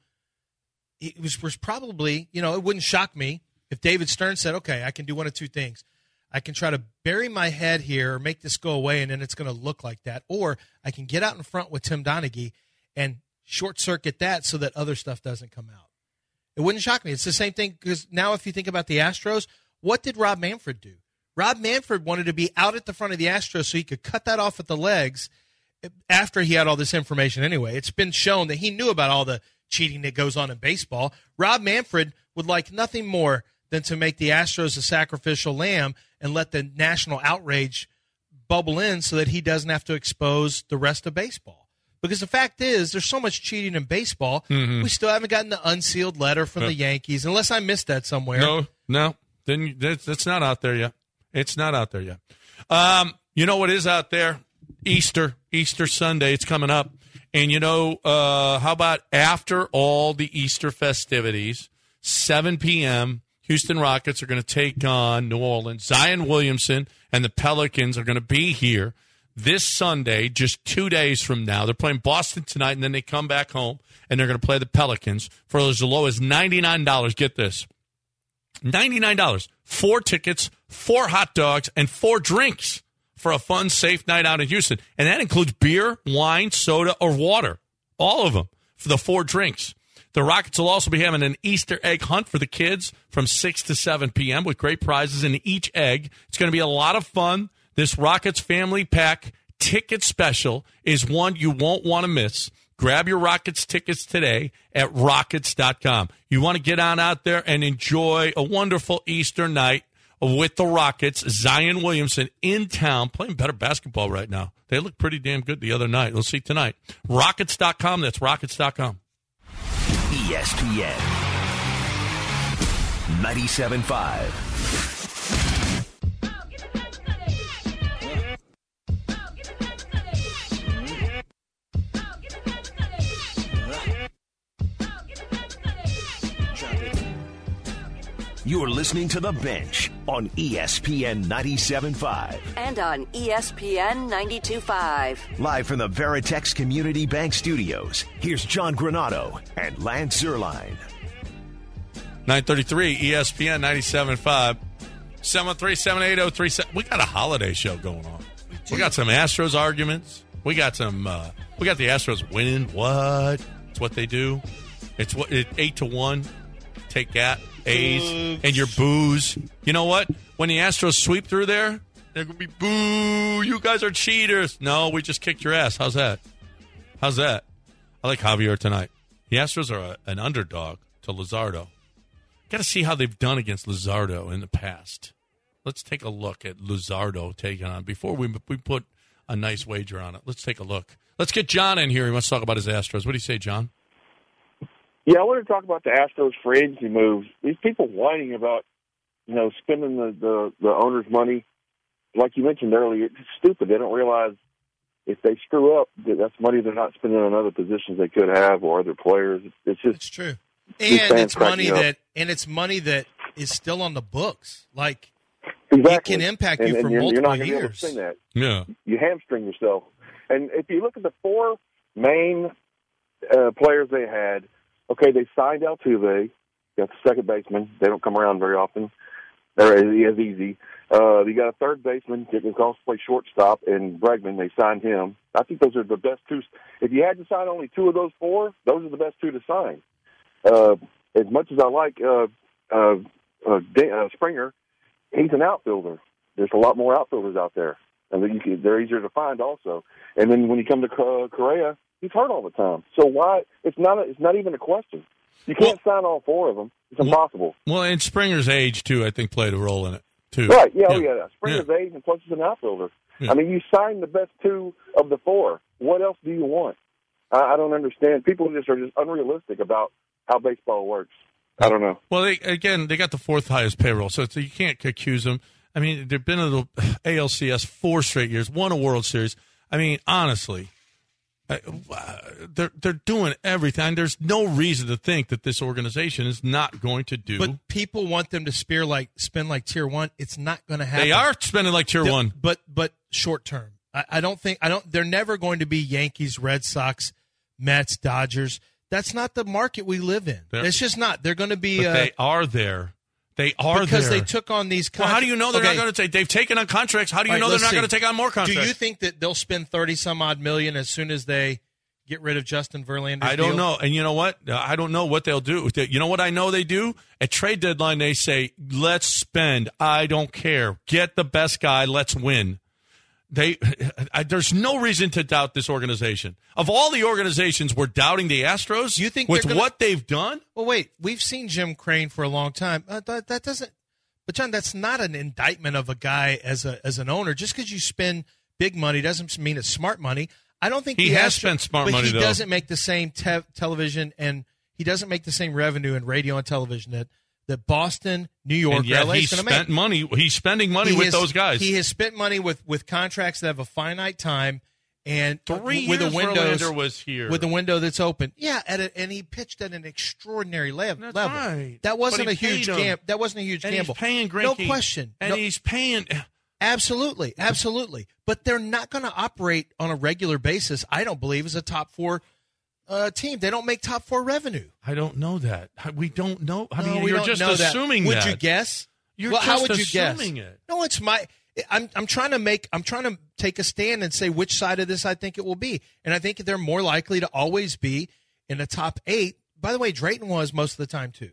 It was, was probably, you know, it wouldn't shock me if David Stern said, okay, I can do one of two things. I can try to bury my head here or make this go away, and then it's going to look like that. Or I can get out in front with Tim Donaghy and short-circuit that so that other stuff doesn't come out. It wouldn't shock me. It's the same thing because now if you think about the Astros, what did Rob Manfred do? Rob Manfred wanted to be out at the front of the Astros so he could cut that off at the legs after he had all this information anyway. It's been shown that he knew about all the cheating that goes on in baseball. Rob Manfred would like nothing more than to make the Astros a sacrificial lamb and let the national outrage bubble in so that he doesn't have to expose the rest of baseball. Because the fact is, there's so much cheating in baseball, mm-hmm. we still haven't gotten the unsealed letter from the Yankees, unless I missed that somewhere. No, no, then that's, that's not out there yet. It's not out there yet. Um, you know what is out there? Easter, Easter Sunday. It's coming up. And, you know, uh, how about after all the Easter festivities, seven p.m., Houston Rockets are going to take on New Orleans. Zion Williamson and the Pelicans are going to be here this Sunday, just two days from now. They're playing Boston tonight, and then they come back home, and they're going to play the Pelicans for as low as ninety-nine dollars. Get this. ninety-nine dollars. Four tickets, four hot dogs, and four drinks for a fun, safe night out in Houston. And that includes beer, wine, soda, or water. All of them for the four drinks. The Rockets will also be having an Easter egg hunt for the kids from six to seven p.m. with great prizes in each egg. It's going to be a lot of fun. This Rockets Family Pack ticket special is one you won't want to miss. Grab your Rockets tickets today at rockets dot com. You want to get on out there and enjoy a wonderful Easter night with the Rockets. Zion Williamson in town playing better basketball right now. They looked pretty damn good the other night. We'll see tonight. rockets dot com. That's rockets dot com. E S P N ninety-seven point five. You're listening to The Bench on E S P N ninety-seven point five. And on E S P N ninety-two point five. Live from the Veritex Community Bank Studios, here's John Granato and Lance Zierlein. nine thirty-three E S P N ninety-seven point five. seven one three, seven eight zero, three seven. We got a holiday show going on. We got some Astros arguments. We got some, uh, we got the Astros winning. What? It's what they do. It's what it, eight to one. Take that. A's and your boos. You know what? When the Astros sweep through there, they're going to be, boo, you guys are cheaters. No, we just kicked your ass. How's that? How's that? I like Javier tonight. The Astros are a, an underdog to Luzardo. Got to see how they've done against Luzardo in the past. Let's take a look at Luzardo taking on. Before we, we put a nice wager on it, let's take a look. Let's get John in here. He wants to talk about his Astros. What do you say, John? Yeah, I want to talk about the Astros free agency moves. These people whining about, you know, spending the, the, the owner's money. Like you mentioned earlier, it's stupid. They don't realize if they screw up, that that's money they're not spending on other positions they could have or other players. It's just it's true, and it's money that and it's money that is still on the books. Like exactly. it can impact you and, for and you're, multiple you're not gonna years. Be able to spend that. Yeah, you hamstring yourself. And if you look at the four main uh, players they had. Okay, they signed Altuve, got the second baseman. They don't come around very often. They're as easy. Uh, you got a third baseman that can also play shortstop, and Bregman, they signed him. I think those are the best two. If you had to sign only two of those four, those are the best two to sign. Uh, as much as I like uh, uh, uh, uh, Springer, he's an outfielder. There's a lot more outfielders out there, and you can, they're easier to find also. And then when you come to uh, Correa, he's hurt all the time. So why? It's not. A, it's not even a question. You can't well, sign all four of them. It's impossible. Well, and Springer's age too, I think, played a role in it too. Right? Yeah, yeah. Oh, yeah. Springer's yeah. age, and plus he's an outfielder. Yeah. I mean, you signed the best two of the four. What else do you want? I, I don't understand. People just are just unrealistic about how baseball works. I don't know. Well, they, again, they got the fourth highest payroll, so it's, you can't accuse them. I mean, they've been in the A L C S four straight years, won a World Series. I mean, honestly, they're they're doing everything. There's no reason to think that this organization is not going to do. But people want them to spend like spend like tier one. It's not going to happen. They are spending like tier the, one, but but short term. I, I don't think I don't. They're never going to be Yankees, Red Sox, Mets, Dodgers. That's not the market we live in. They're, it's just not. They're going to be. But uh, they are there. They are because there. they took on these. Con- well, how do you know they're okay. not going to take? They've taken on contracts. How do you right, know they're not see. going to take on more contracts? Do you think that they'll spend thirty some odd million as soon as they get rid of Justin Verlander's I don't deal? know. And you know what? I don't know what they'll do. You know what I know they do? At trade deadline, they say, let's spend. I don't care. Get the best guy. Let's win. They, I, There's no reason to doubt this organization. Of all the organizations, we're doubting the Astros you think with gonna, what they've done? Well, wait. We've seen Jim Crane for a long time. Uh, that, that doesn't – but, John, that's not an indictment of a guy as a as an owner. Just because you spend big money doesn't mean it's smart money. I don't think he the has Astros, spent smart but money, he though. doesn't make the same te- television and he doesn't make the same revenue in radio and television that, that Boston, New York, and yet L A is going to make. Spent money. He's spending money he with has, those guys. He has spent money with, with contracts that have a finite time and three with years a windows, Verlander was here with a window that's open. Yeah, at a, and he pitched at an extraordinary le- That's level. Right. That wasn't a But he huge paid him. gam- That wasn't a huge and gamble. He's paying Greinke. No question. And no, he's paying. Absolutely, absolutely. But they're not going to operate on a regular basis, I don't believe, as a top four uh, team. They don't make top four revenue. I don't know that. We don't know. I no, mean, we you're don't just know assuming that. that. Would you guess? You're well, just how would you assuming guess? it. No, it's my. I'm I'm trying to make. I'm trying to take a stand and say which side of this I think it will be, and I think they're more likely to always be in the top eight. By the way, Drayton was most of the time too.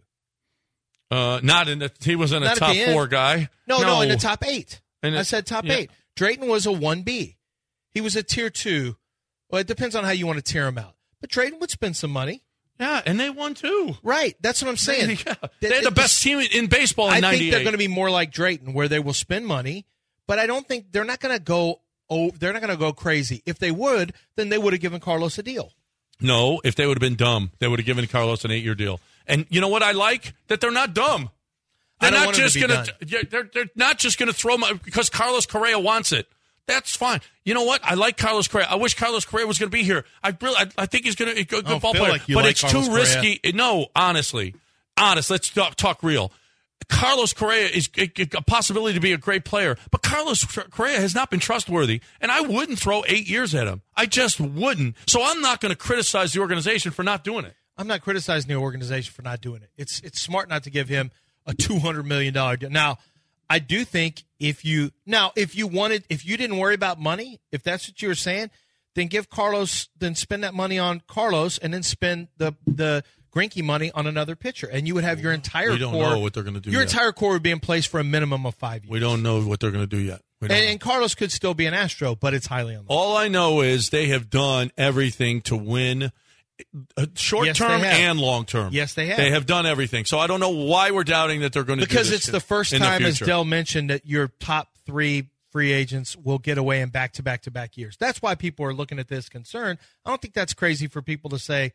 Uh, not in the. He wasn't a Not top four guy. No, no, no, in the top eight. In the, I said top yeah. eight. Drayton was a one B. He was a tier two. Well, it depends on how you want to tear him out. But Drayton would spend some money. Yeah, and they won too. Right. That's what I'm saying. Yeah. They had the best team in baseball in I ninety-eight. think they're going to be more like Drayton, where they will spend money, but I don't think they're not going to go. Oh, they're not going to go crazy. If they would, then they would have given Carlos a deal. No, if they would have been dumb, they would have given Carlos an eight-year deal. And you know what I like? That they're not dumb. They're I don't not want him just to be going done. They're they're not just going to throw my because Carlos Correa wants it. That's fine. You know what? I like Carlos Correa. I wish Carlos Correa was going to be here. I really, I, I think he's going to be a good I don't ball feel player. like you but like it's Carlos too Correa. risky. No, honestly, honest. Let's talk, talk real. Carlos Correa is a, a possibility to be a great player, but Carlos Correa has not been trustworthy, and I wouldn't throw eight years at him. I just wouldn't. So I'm not going to criticize the organization for not doing it. I'm not criticizing the organization for not doing it. It's it's smart not to give him a two hundred million dollars deal. Now, I do think if you now if you wanted if you didn't worry about money, if that's what you were saying, then give Carlos then spend that money on Carlos and then spend the the Greinke money on another pitcher, and you would have your entire we don't core. know what they're going to do. Your yet. entire core would be in place for a minimum of five years. We don't know what they're going to do yet. We don't And, know. and Carlos could still be an Astro, but it's highly unlikely. All I know is they have done everything to win short Yes, term they have. and long term. Yes, they have. They have done everything. So I don't know why we're doubting that they're going to Because do this it's the first in time, the as future. Dell mentioned, that your top three free agents will get away in back to back to back years. That's why people are looking at this concerned. I don't think that's crazy for people to say,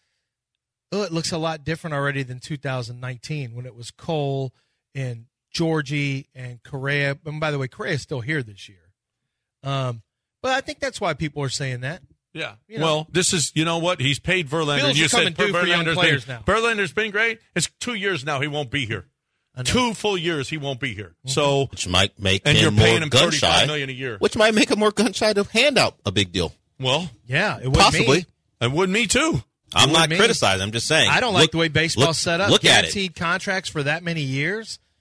oh, it looks a lot different already than two thousand nineteen when it was Cole and Georgie and Correa. And by the way, Correa is still here this year. Um, but I think that's why people are saying that. Yeah. You know. Well, this is, you know what? He's paid Verlander. Bills you are coming said due for young Verlander's players been, now. Verlander's been great. It's two years now he won't be here. Two full years he won't be here. Mm-hmm. So, which might make and him you're more paying him gun thirty-five shy, million a year. which might make him more gun shy to hand out a big deal. Well, yeah, it would possibly. Me. It would me too. I'm not me. criticizing. I'm just saying. I don't look, like the way baseball's look, set up. Look at Guaranteed it. contracts for that many years.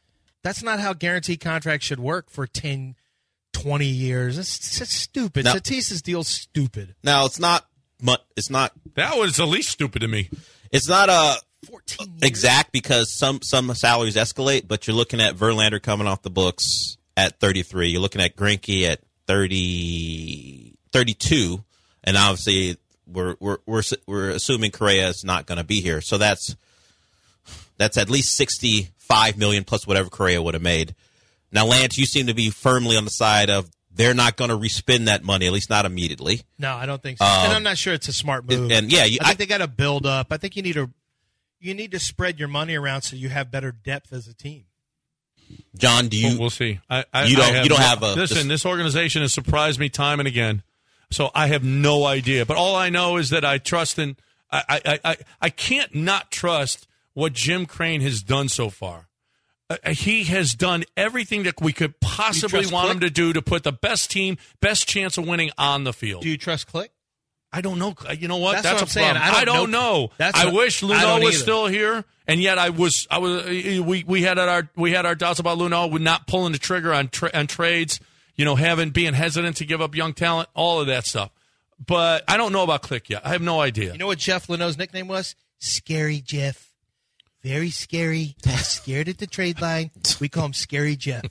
That's not how guaranteed contracts should work for ten, twenty years. It's, it's stupid. Now, Tatis's deal's stupid. Now, it's not mu- It's not. That was the least stupid to me. It's not a fourteen years. exact because some some salaries escalate, but you're looking at Verlander coming off the books at thirty-three. You're looking at Greinke at thirty, thirty-two, and obviously we're we're we're we're assuming Correa is not going to be here. So that's that's at least sixty-five million plus whatever Correa would have made. Now, Lance, you seem to be firmly on the side of they're not going to respend that money, at least not immediately. No, I don't think so. Um, and I'm not sure it's a smart move. And yeah, you, I think I, they got to build up. I think you need to you need to spread your money around so you have better depth as a team. John, do you? We'll, we'll see. I, I, you don't. I have you don't no, have a. Listen, this, this organization has surprised me time and again. So I have no idea. But all I know is that I trust in. I I I, I can't not trust what Jim Crane has done so far. Uh, he has done everything that we could possibly want Click? him to do to put the best team, best chance of winning on the field. Do you trust Click? I don't know. You know what? That's That's, what I'm a saying. problem. I I don't don't, know. know. That's I what- wish I Luno don't was either. still here, and yet I was. I was. We we had our we had our doubts about Luno with not pulling the trigger on tra- on trades. You know, having being hesitant to give up young talent, all of that stuff. But I don't know about Click yet. I have no idea. You know what Jeff Luno's nickname was? Scary Jeff. Very scary. Scared at the trade line. We call him Scary Jeff.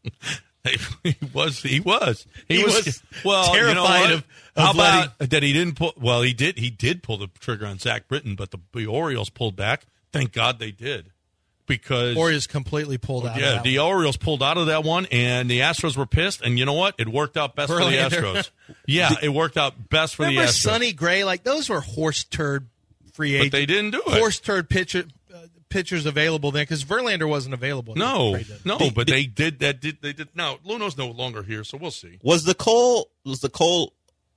he was. He was. He, He was, was well. You know terrified what? of- How of about that? He didn't pull. Well, he did. He did pull the trigger on Zach Britton, but the, the Orioles pulled back. Thank God they did, because Orioles completely pulled out. yeah, of the that one. Orioles pulled out of that one, and the Astros were pissed. And you know what? It worked out best Verlander. for the Astros. Yeah, it worked out best for Remember the Astros. Sonny Gray? Like those were horse turd free agents. But they didn't do it. Horse turd pitcher, uh, pitchers available then because Verlander wasn't available. No, Gray did. no, but they did that. Did they did? Now Luno's no longer here, so we'll see. was the Cole was the Cole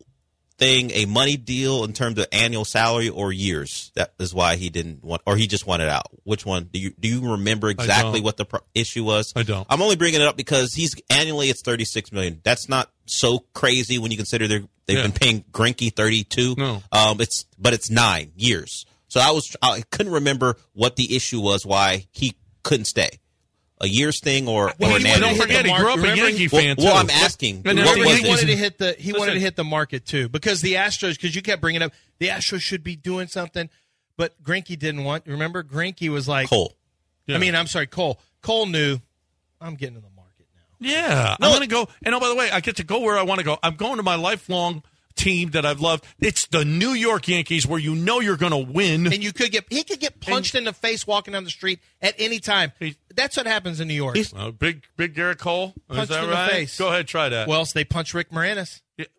thing a money deal in terms of annual salary or years? That is why he didn't want, or he just wanted out. Which one? Do you do you remember exactly don't. what the pro- issue was? I don't. I'm only bringing it up because he's annually it's thirty-six million. That's not so crazy when you consider they're, they've Yeah. been paying Greinke thirty-two. No. um, it's but it's nine years. So I was I couldn't remember what the issue was why he couldn't stay. A year's thing or, Well, or he an wanted Don't annual to hit thing? forget, the he grew mark- up a remember Yankee he- Well, fan too. well, I'm asking. And What then Remember, was he it? wanted to hit the he wanted to Listen. hit the market too because the Astros because you kept bringing up the Astros should be doing something, but Greinke didn't want. Remember, Greinke was like Cole. Yeah. I mean, I'm sorry, Cole. Cole knew I'm getting in the market now. Yeah, I'm going to go. And oh, by the way, I get to go where I want to go. I'm going to my lifelong team that I've loved. It's the New York Yankees, where you know you're going to win. And you could get he could get punched in the face walking down the street at any time. He- That's what happens in New York. Uh, big, big Garrett Cole. Is Punched that in the right? face. Go ahead, try that. Well, they punched Rick Moranis.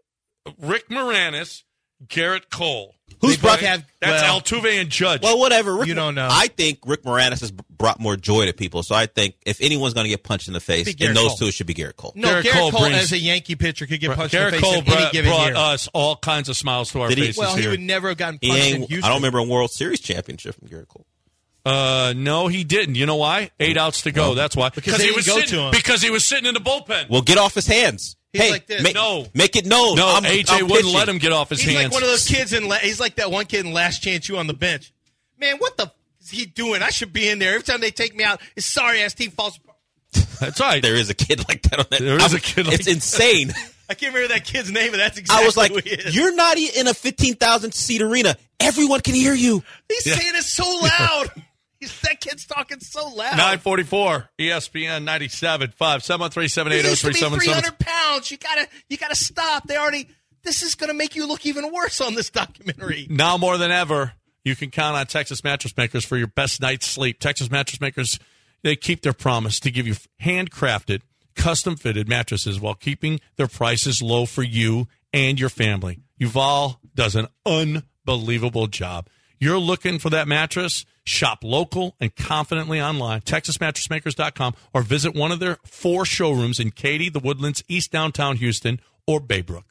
Rick Moranis, Garrett Cole. Who's They both brought? have That's well, Altuve and Judge. Well, whatever. Rick, You don't know. I think Rick Moranis has brought more joy to people. So I think if anyone's going to get punched in the face, Be in Garrett those Cole. two, it should be Garrett Cole. No, Garrett Garrett, Cole Cole, brings- as a Yankee pitcher could get punched Garrett in the face Cole in any brought, given brought year. us all kinds of smiles to our Did he- faces well, he here. would never have gotten He punched in ain't, Houston. I don't remember a World Series championship from Garrett Cole. Uh, no, he didn't. You know why? Eight outs to go. Well, That's why. because they he didn't was go sitting, to him. Because he was sitting in the bullpen. Well, get off his hands. He's hey, like this. Make, No. make it known. no, I'm, A J I'm wouldn't pitching. let him get off his He's hands. like one of those kids in. La- he's like that one kid in Last Chance U on the bench. Man, what the f- is he doing? I should be in there every time they take me out. His sorry ass team falls apart. That's right. There is a kid like that on that. There is I'm- a kid like It's that. insane. I can't remember that kid's name, but that's exactly I was like, who he is. you're not e- in a fifteen thousand seat arena. Everyone can hear you. He's Yeah. saying it so loud. He's, that kid's talking so loud. nine forty-four, E S P N ninety-seven point five, seven one three, seven eight He zero, used to three be seven three seven. hundred pounds. You gotta, you gotta stop. They already. This is gonna make you look even worse on this documentary. Now more than ever, you can count on Texas Mattress Makers for your best night's sleep. Texas Mattress Makers, they keep their promise to give you handcrafted, custom-fitted mattresses while keeping their prices low for you and your family. Yuval does an unbelievable job. You're looking for that mattress? Shop local and confidently online. Texas Mattress Makers dot com or visit one of their four showrooms in Katy, the Woodlands, East Downtown Houston, or Baybrook.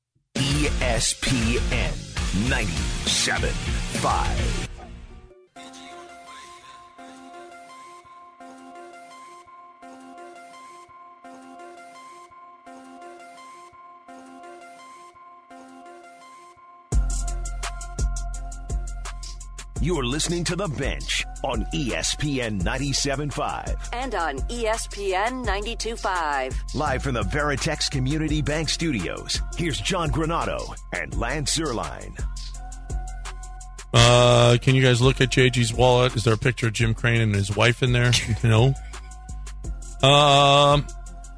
E S P N ninety-seven point five. You're listening to The Bench on E S P N ninety-seven point five. And on E S P N ninety-two point five. Live from the Veritex Community Bank Studios, here's John Granado and Lance Zierlein. Uh, can you guys look at J G's wallet? Is there a picture of Jim Crane and his wife in there? No. Um.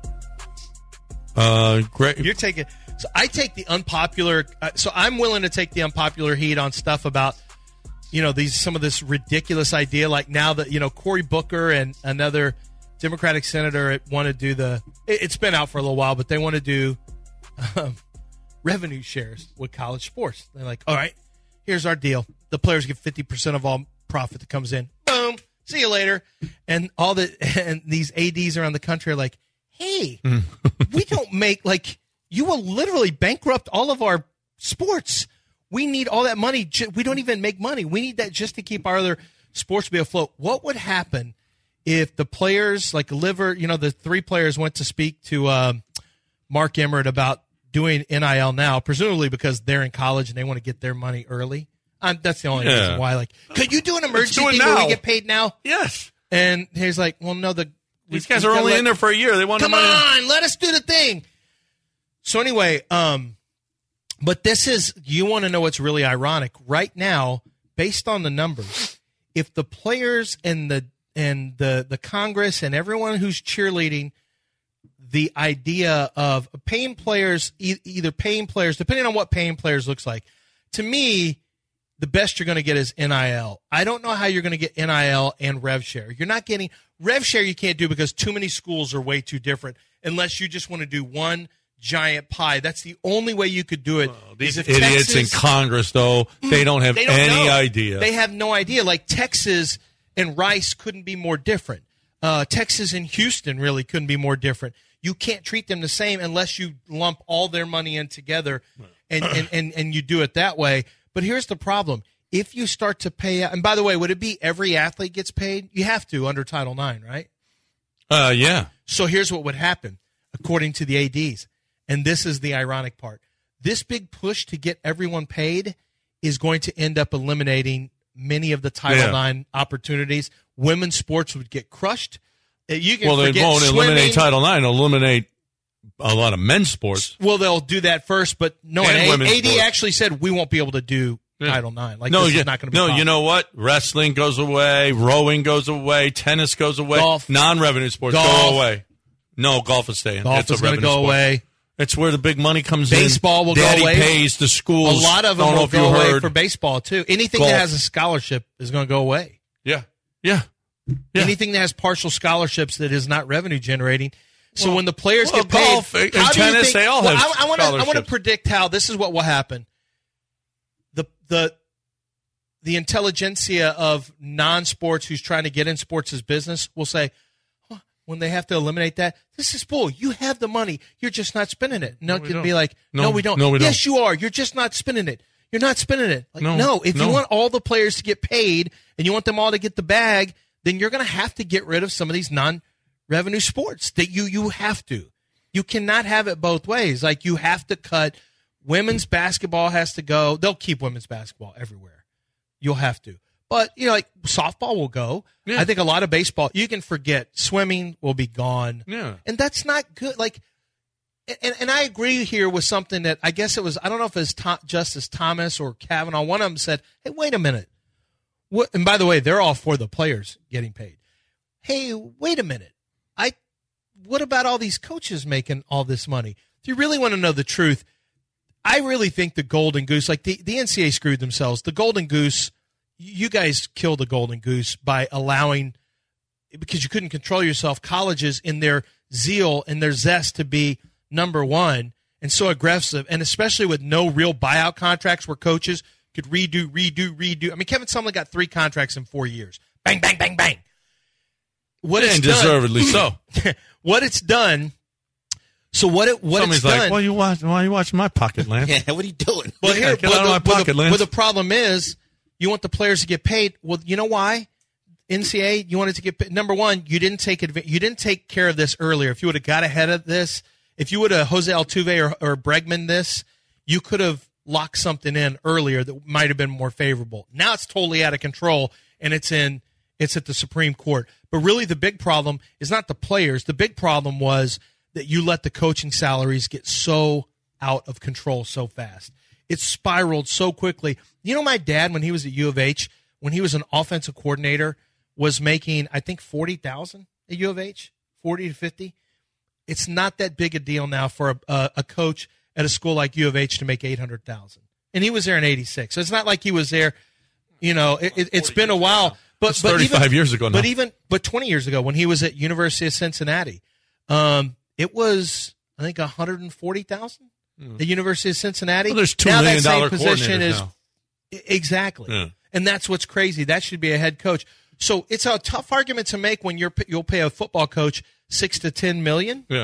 Uh, great. You're taking. So I take the unpopular. Uh, so I'm willing to take the unpopular heat on stuff about, you know, these some of this ridiculous idea. Like now that you know Cory Booker and another Democratic senator want to do the. It, it's been out for a little while, but they want to do um, revenue shares with college sports. They're like, all right, here's our deal. The players get fifty percent of all profit that comes in. Boom. See you later. And all the and these A Ds around the country are like, hey, we don't make like you will literally bankrupt all of our sports. We need all that money. We don't even make money. We need that just to keep our other sports be afloat. What would happen if the players like Liver, you know, the three players went to speak to um, Mark Emmert about doing N I L now, presumably because they're in college and they want to get their money early. Um, that's the only Yeah. reason why. Like, could you do an emergency do it thing where now. we get paid now? Yes. And he's like, well, no, the These guys are only let, in there for a year. They want Come the money. on, let us do the thing. So anyway, um, but this is, you want to know what's really ironic. Right now, based on the numbers, if the players and the and the, the Congress and everyone who's cheerleading the idea of paying players, e- either paying players, depending on what paying players looks like, to me, the best you're going to get is N I L. I don't know how you're going to get N I L and rev share. You're not getting rev share. You can't do because too many schools are way too different. Unless you just want to do one giant pie, that's the only way you could do it. Oh, these is if idiots Texas, in Congress, though, they don't have they don't any know. idea. They have no idea. Like Texas and Rice couldn't be more different. Uh, Texas and Houston really couldn't be more different. You can't treat them the same unless you lump all their money in together and, and, and, and you do it that way. But here's the problem. If you start to pay out, and by the way, would it be every athlete gets paid? You have to under Title nine, right? Uh, yeah. So here's what would happen, according to the A Ds. And this is the ironic part. This big push to get everyone paid is going to end up eliminating many of the Title Yeah. nine opportunities. Women's sports would get crushed. Uh, You can Well, they forget won't swimming. eliminate Title nine. They'll eliminate a lot of men's sports. Well, they'll do that first, but no, And and women's A D sports. actually said we won't be able to do Yeah. Title nine. Like no, this you, is not going to be no. possible. You know what? Wrestling goes away. Rowing goes away. Tennis goes away. Golf. Non-revenue sports Golf. go away. No, golf is staying. Golf it's is a going to revenue go sport. away. It's where the big money comes in. Baseball will go Daddy away. pays the A schools. lot of them Don't know will if you go away heard. for baseball too. Anything Golf. that has a scholarship is going to go away. Yeah, yeah, yeah. Anything that has partial scholarships that is not revenue generating. So Well, when the players well, get paid, golf and how do you tennis, think- they all well, have I, I want to. I want to scholarships. predict how this is what will happen. The the the intelligentsia of non-sports who's trying to get in sports as business will say, huh, when they have to eliminate that, this is bull. You have the money, you're just not spending it. No, No, we it'd don't. be like, no, No, we don't. no, we yes, don't. you are. You're just not spending it. You're not spending it. Like, No, no, if no. you want all the players to get paid and you want them all to get the bag, then you're going to have to get rid of some of these non-revenue sports that you you have to. You cannot have it both ways. Like you have to cut. Women's basketball has to go. They'll keep women's basketball everywhere. You'll have to. But, you know, like softball will go. Yeah. I think a lot of baseball, you can forget. Swimming will be gone. Yeah. And that's not good. Like, and, and I agree here with something that I guess it was, I don't know if it was Tom, Justice Thomas or Kavanaugh. One of them said, hey, wait a minute. What? And by the way, they're all for the players getting paid. Hey, wait a minute. I, what about all these coaches making all this money? If you really want to know the truth, I really think the golden goose, like the, the N C A A screwed themselves. The golden goose, you guys killed the golden goose by allowing, because you couldn't control yourself, colleges in their zeal and their zest to be number one and so aggressive, and especially with no real buyout contracts where coaches could redo, redo, redo. I mean, Kevin Sumlin got three contracts in four years. Bang, bang, bang, bang. What Yeah, it's and done, deservedly so. what it's done. So what it what Somebody's it's like, done. "Well, you watch? Why you watching my pocket, Lance?" Yeah, what are you doing? Well, Yeah, here, get well, out of the, my well, pocket, the, Lance. well, the problem is you want the players to get paid. Well, you know why? N C A A, you wanted to get paid. Number one, you didn't take adv- you didn't take care of this earlier. If you would have got ahead of this, if you would have Jose Altuve or, or Bregman this, you could have lock something in earlier that might have been more favorable. Now it's totally out of control, and it's in it's at the Supreme Court. But really the big problem is not the players. The big problem was that you let the coaching salaries get so out of control so fast. It spiraled so quickly. You know, my dad, when he was at U of H, when he was an offensive coordinator, was making, I think, forty thousand dollars at U of H, forty to fifty. It's not that big a deal now for a, a, a coach at a school like U of H to make eight hundred thousand dollars. And he was there in eighty-six. So it's not like he was there, you know, it, it, it's been a while. But, That's but thirty-five even, years ago now. But even, but twenty years ago when he was at University of Cincinnati, um, it was, I think, one hundred forty thousand dollars. The University of Cincinnati. Well, there's two now million that same dollar position is now. exactly, Yeah. and that's what's crazy. That should be a head coach. So it's a tough argument to make when you're you'll pay a football coach six to ten million. Yeah.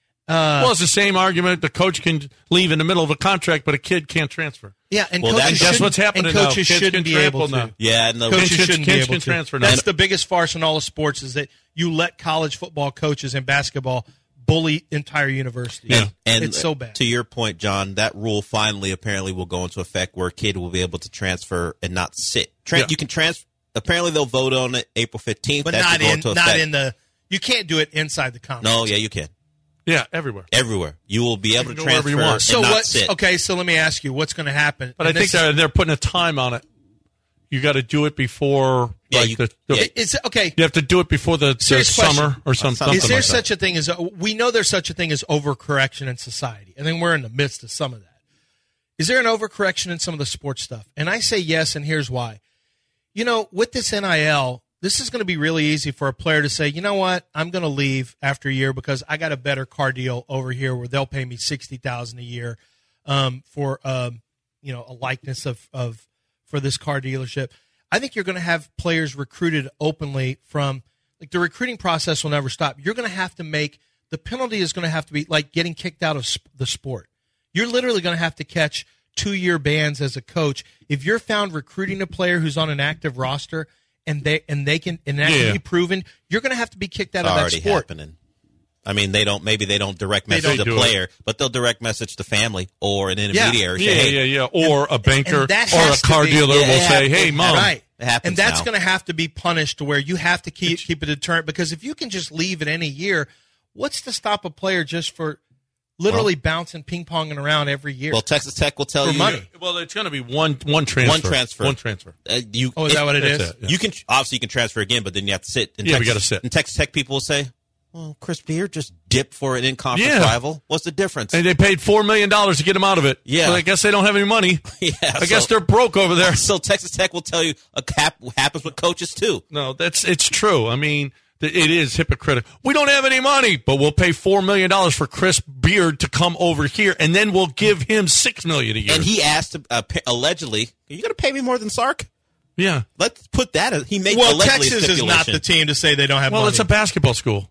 Uh, well, it's the same argument. The coach can leave in the middle of a contract, but a kid can't transfer. Yeah, and Well, coaches that- Guess what's shouldn't- happening and now? coaches Kids shouldn't can be able trample to. now. Yeah, and the, Coaches Kids- shouldn't kids be able can to. transfer now. That's the biggest farce in all of sports is that you let college football coaches and basketball bully entire universities. Yeah. and it's so bad. To your point, John, that rule finally apparently will go into effect where a kid will be able to transfer and not sit. Tran- Yeah. You can transfer. Apparently, they'll vote on it April fifteenth. but That not should go in into not effect. in the. You can't do it inside the conference. No, yeah, you can. Yeah, everywhere. Everywhere. You will be able to can go wherever transfer you want. and So not what? sit. Okay, so let me ask you, what's going to happen? But And I think this is- they're, they're putting a time on it. You got to do it before, Yeah, like you- the, the yeah. It's okay. you have to do it before the, the Serious question. summer or some, something Is there like such that. a thing as we know there's such a thing as overcorrection in society, and then we're in the midst of some of that. Is there an overcorrection in some of the sports stuff? And I say yes, and here's why. You know, with this N I L, this is going to be really easy for a player to say, you know what, I'm going to leave after a year because I got a better car deal over here where they'll pay me sixty thousand dollars a year um, for um, you know a likeness of of for this car dealership. I think you're going to have players recruited openly from like the recruiting process will never stop. You're going to have to make the penalty is going to have to be like getting kicked out of sp- the sport. You're literally going to have to catch two-year bans as a coach if you're found recruiting a player who's on an active roster and they and they can and that Yeah. can be proven. You're going to have to be kicked out It's of that already sport. happening. I mean, they don't. Maybe they don't direct They message don't the do it. player, but they'll direct message the family or an intermediary. Yeah, Say, hey, yeah, yeah. Or a banker and that or a has to car be- dealer Yeah, will it say, hap- hey, it mom. Right. It happens and that's now. going to have to be punished to where you have to keep keep a deterrent because if you can just leave at any year, what's to stop a player just for literally bouncing ping ponging around every year? Well, Texas Tech will tell For you. money. Well, it's going to be one one transfer. One transfer. One transfer. Uh, you, Oh, is that what it That's is? it, yeah. You can obviously you can transfer again, but then you have to sit. And Yeah, we Texas, gotta sit. And Texas Tech people will say, "Well, Chris Beard just dipped for an in-conference Yeah. rival. What's the difference?" And they paid four million dollars to get him out of it. Yeah. So I guess they don't have any money. yeah, I guess so- they're broke over there. So Texas Tech will tell you a cap happens with coaches too. No, that's it's true. I mean, th- it is hypocritical. We don't have any money, but we'll pay four million dollars for Chris Beard to come over here, and then we'll give him six million dollars a year. And he asked, uh, pa- allegedly, "Are you going to pay me more than Sark?" yeah. Let's put that. As, he made well, allegedly a Texas is not stipulation. the team to say they don't have Well, money. it's a basketball school.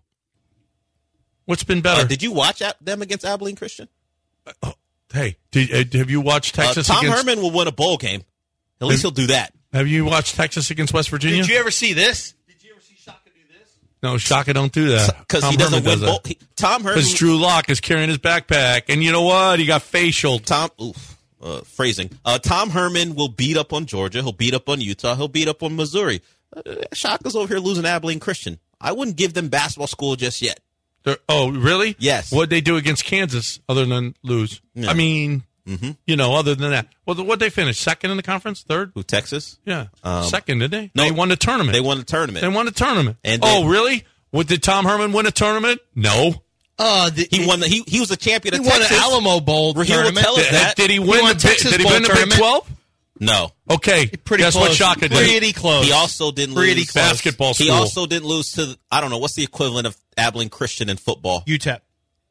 What's been better? Uh, did you watch at them against Abilene Christian? hey, did, uh, have you watched Uh, Texas Tom against? Herman will win a bowl game. At least he'll do that. Have you watched Texas against West Virginia? Did you ever see this? Did you ever see Shaka do this? no, Shaka don't do that Because Tom he doesn't Herman win does bowl. that. He, Tom Herman. Because Drew Lock is carrying his backpack, and you know what? He got facial. Tom, oof, uh, phrasing. Uh, Tom Herman will beat up on Georgia. He'll beat up on Utah. He'll beat up on Missouri. Uh, Shaka's over here losing Abilene Christian. I wouldn't give them basketball school just yet. They're, oh, really? Yes. What'd they do against Kansas other than lose? Yeah. I mean, Mm-hmm. you know, other than that. Well, what'd they finish? Second in the conference? Third? Who, Texas? Yeah. Um, Second, didn't they? no, they won the tournament. They won the tournament. They won the tournament. And oh, they- really? What, did Tom Herman win a tournament? No. Uh, the, He won the. He, he was a champion He of won Texas. an Alamo Bowl Raheem will tournament. tell us Did, that. did he He win won the Big- Texas Did he Bowl win the Big tournament. twelve? No. Okay. Pretty Guess close. what Shaka did? Pretty close. He also didn't Pretty lose. close. Basketball He school. also didn't lose to. I don't know what's the equivalent of Abilene Christian in football. U T E P.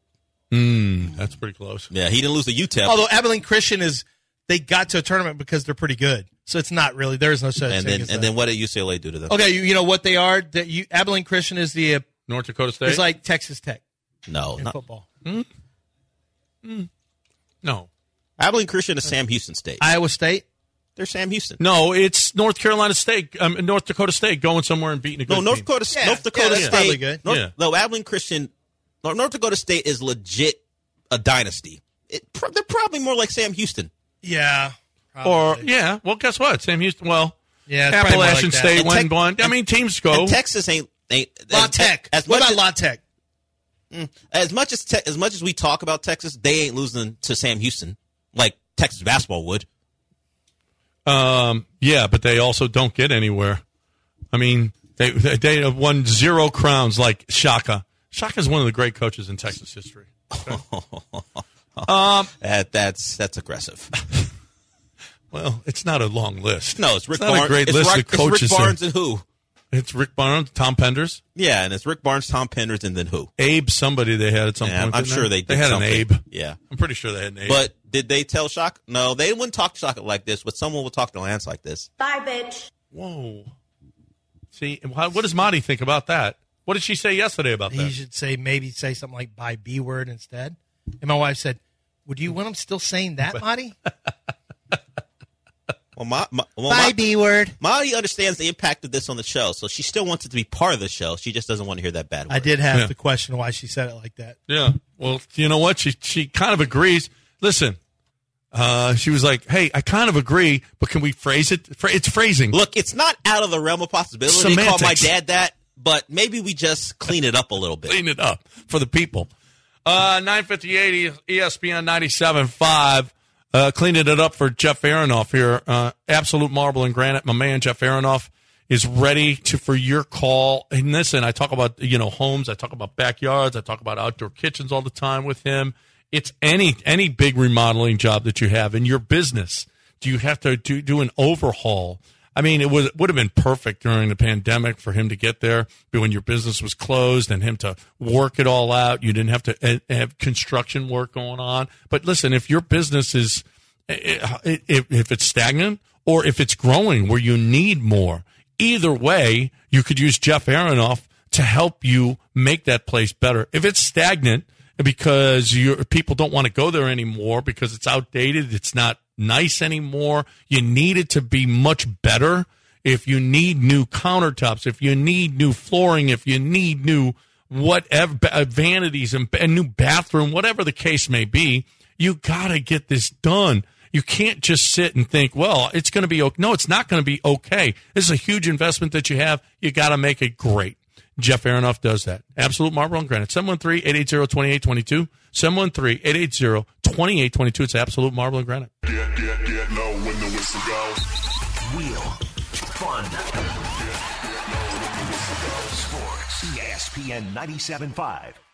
Mm, that's pretty close. Yeah, he didn't lose to U T E P. Although Abilene Christian is, they got to a tournament because they're pretty good. So it's not really, there is no such and thing then as and that. then what did U C L A do to them? Okay, you, you know what they are? That you, Abilene Christian is the uh, North Dakota State? is like Texas Tech No, in not football. no. Abilene Christian is Sam Houston State. Iowa State. They're Sam Houston. No, it's North Carolina State, um, North Dakota State going somewhere and beating a good No, North team. Dakota. Yeah, North Dakota yeah, that's State. probably good. North, Yeah. No, Abilene Christian. North, North Dakota State is legit a dynasty. It, pro- they're probably more like Sam Houston. Yeah. Probably. Or, yeah, well, guess what? Sam Houston, well, yeah, it's probably more Appalachian like that. State And went Tech- and won. I mean, teams go. And Texas ain't ain't La as- Tech. As What much about as, La Tech? as much as te- as much as we talk about Texas, they ain't losing to Sam Houston like Texas basketball would. Um, yeah, but they also don't get anywhere. I mean, they they have won zero crowns like Shaka. Shaka is one of the great coaches in Texas history. Okay. um, that that's that's aggressive. well, it's not a long list. No, it's Rick not Barnes. a great it's list Rick, of coaches. It's Rick Barnes there. and who? It's Rick Barnes, Tom Penders, Yeah, and it's Rick Barnes, Tom Penders, and then who? Abe. Somebody they had at some Yeah, point. I'm didn't sure they did they had something. an Abe. Yeah, I'm pretty sure they had an Abe. but did they tell Shaka? No, they wouldn't talk to Shaka like this. But someone would talk to Lance like this. Bye, bitch. whoa. See, how, what does Monty think about that? What did she say yesterday about He that? should say maybe say something like "by B word" instead. And my wife said, "Would you want him still saying that, Marty?" Well, Ma, Ma, well, By Ma, B word. Molly understands the impact of this on the show, so she still wants it to be part of the show. She just doesn't want to hear that bad word. I did have Yeah. to question why she said it like that. Yeah. Well, you know what? She she kind of agrees. Listen, uh, she was like, "Hey, I kind of agree, but can we phrase it? It's phrasing. Look, it's not out of the realm of possibility to call my Semantics. dad that, but maybe we just clean it up a little bit. Clean it up for the people." Uh, nine fifty-eight E S P N ninety-seven point five. Uh, cleaning it up for Jeff Aronoff here. Uh, Absolute Marble and Granite. My man Jeff Aronoff is ready to for your call. And listen, I talk about you know homes. I talk about backyards. I talk about outdoor kitchens all the time with him. It's any any big remodeling job that you have in your business. Do you have to do, do an overhaul? I mean, it would would have been perfect during the pandemic for him to get there when your business was closed and him to work it all out. You didn't have to uh, have construction work going on. But listen, if your business is if, if it's stagnant or if it's growing where you need more, either way, you could use Jeff Aronoff to help you make that place better. If it's stagnant because your people don't want to go there anymore because it's outdated, it's not nice anymore, you need it to be much better. If you need new countertops, if you need new flooring, if you need new whatever vanities and a new bathroom, whatever the case may be, you got to get this done. You can't just sit and think, well, it's going to be okay. No, it's not going to be okay. This is a huge investment that you have. You got to make it great. Jeff Aronoff does that. Absolute Marble and Granite. seven one three, eight eight zero, two eight two two. seven one three, eight eight zero, two eight two two. It's Absolute Marble and Granite. Get, get, get low when the whistle goes. Real fun. Get, get low when the whistle goes. Sports. E S P N ninety-seven point five.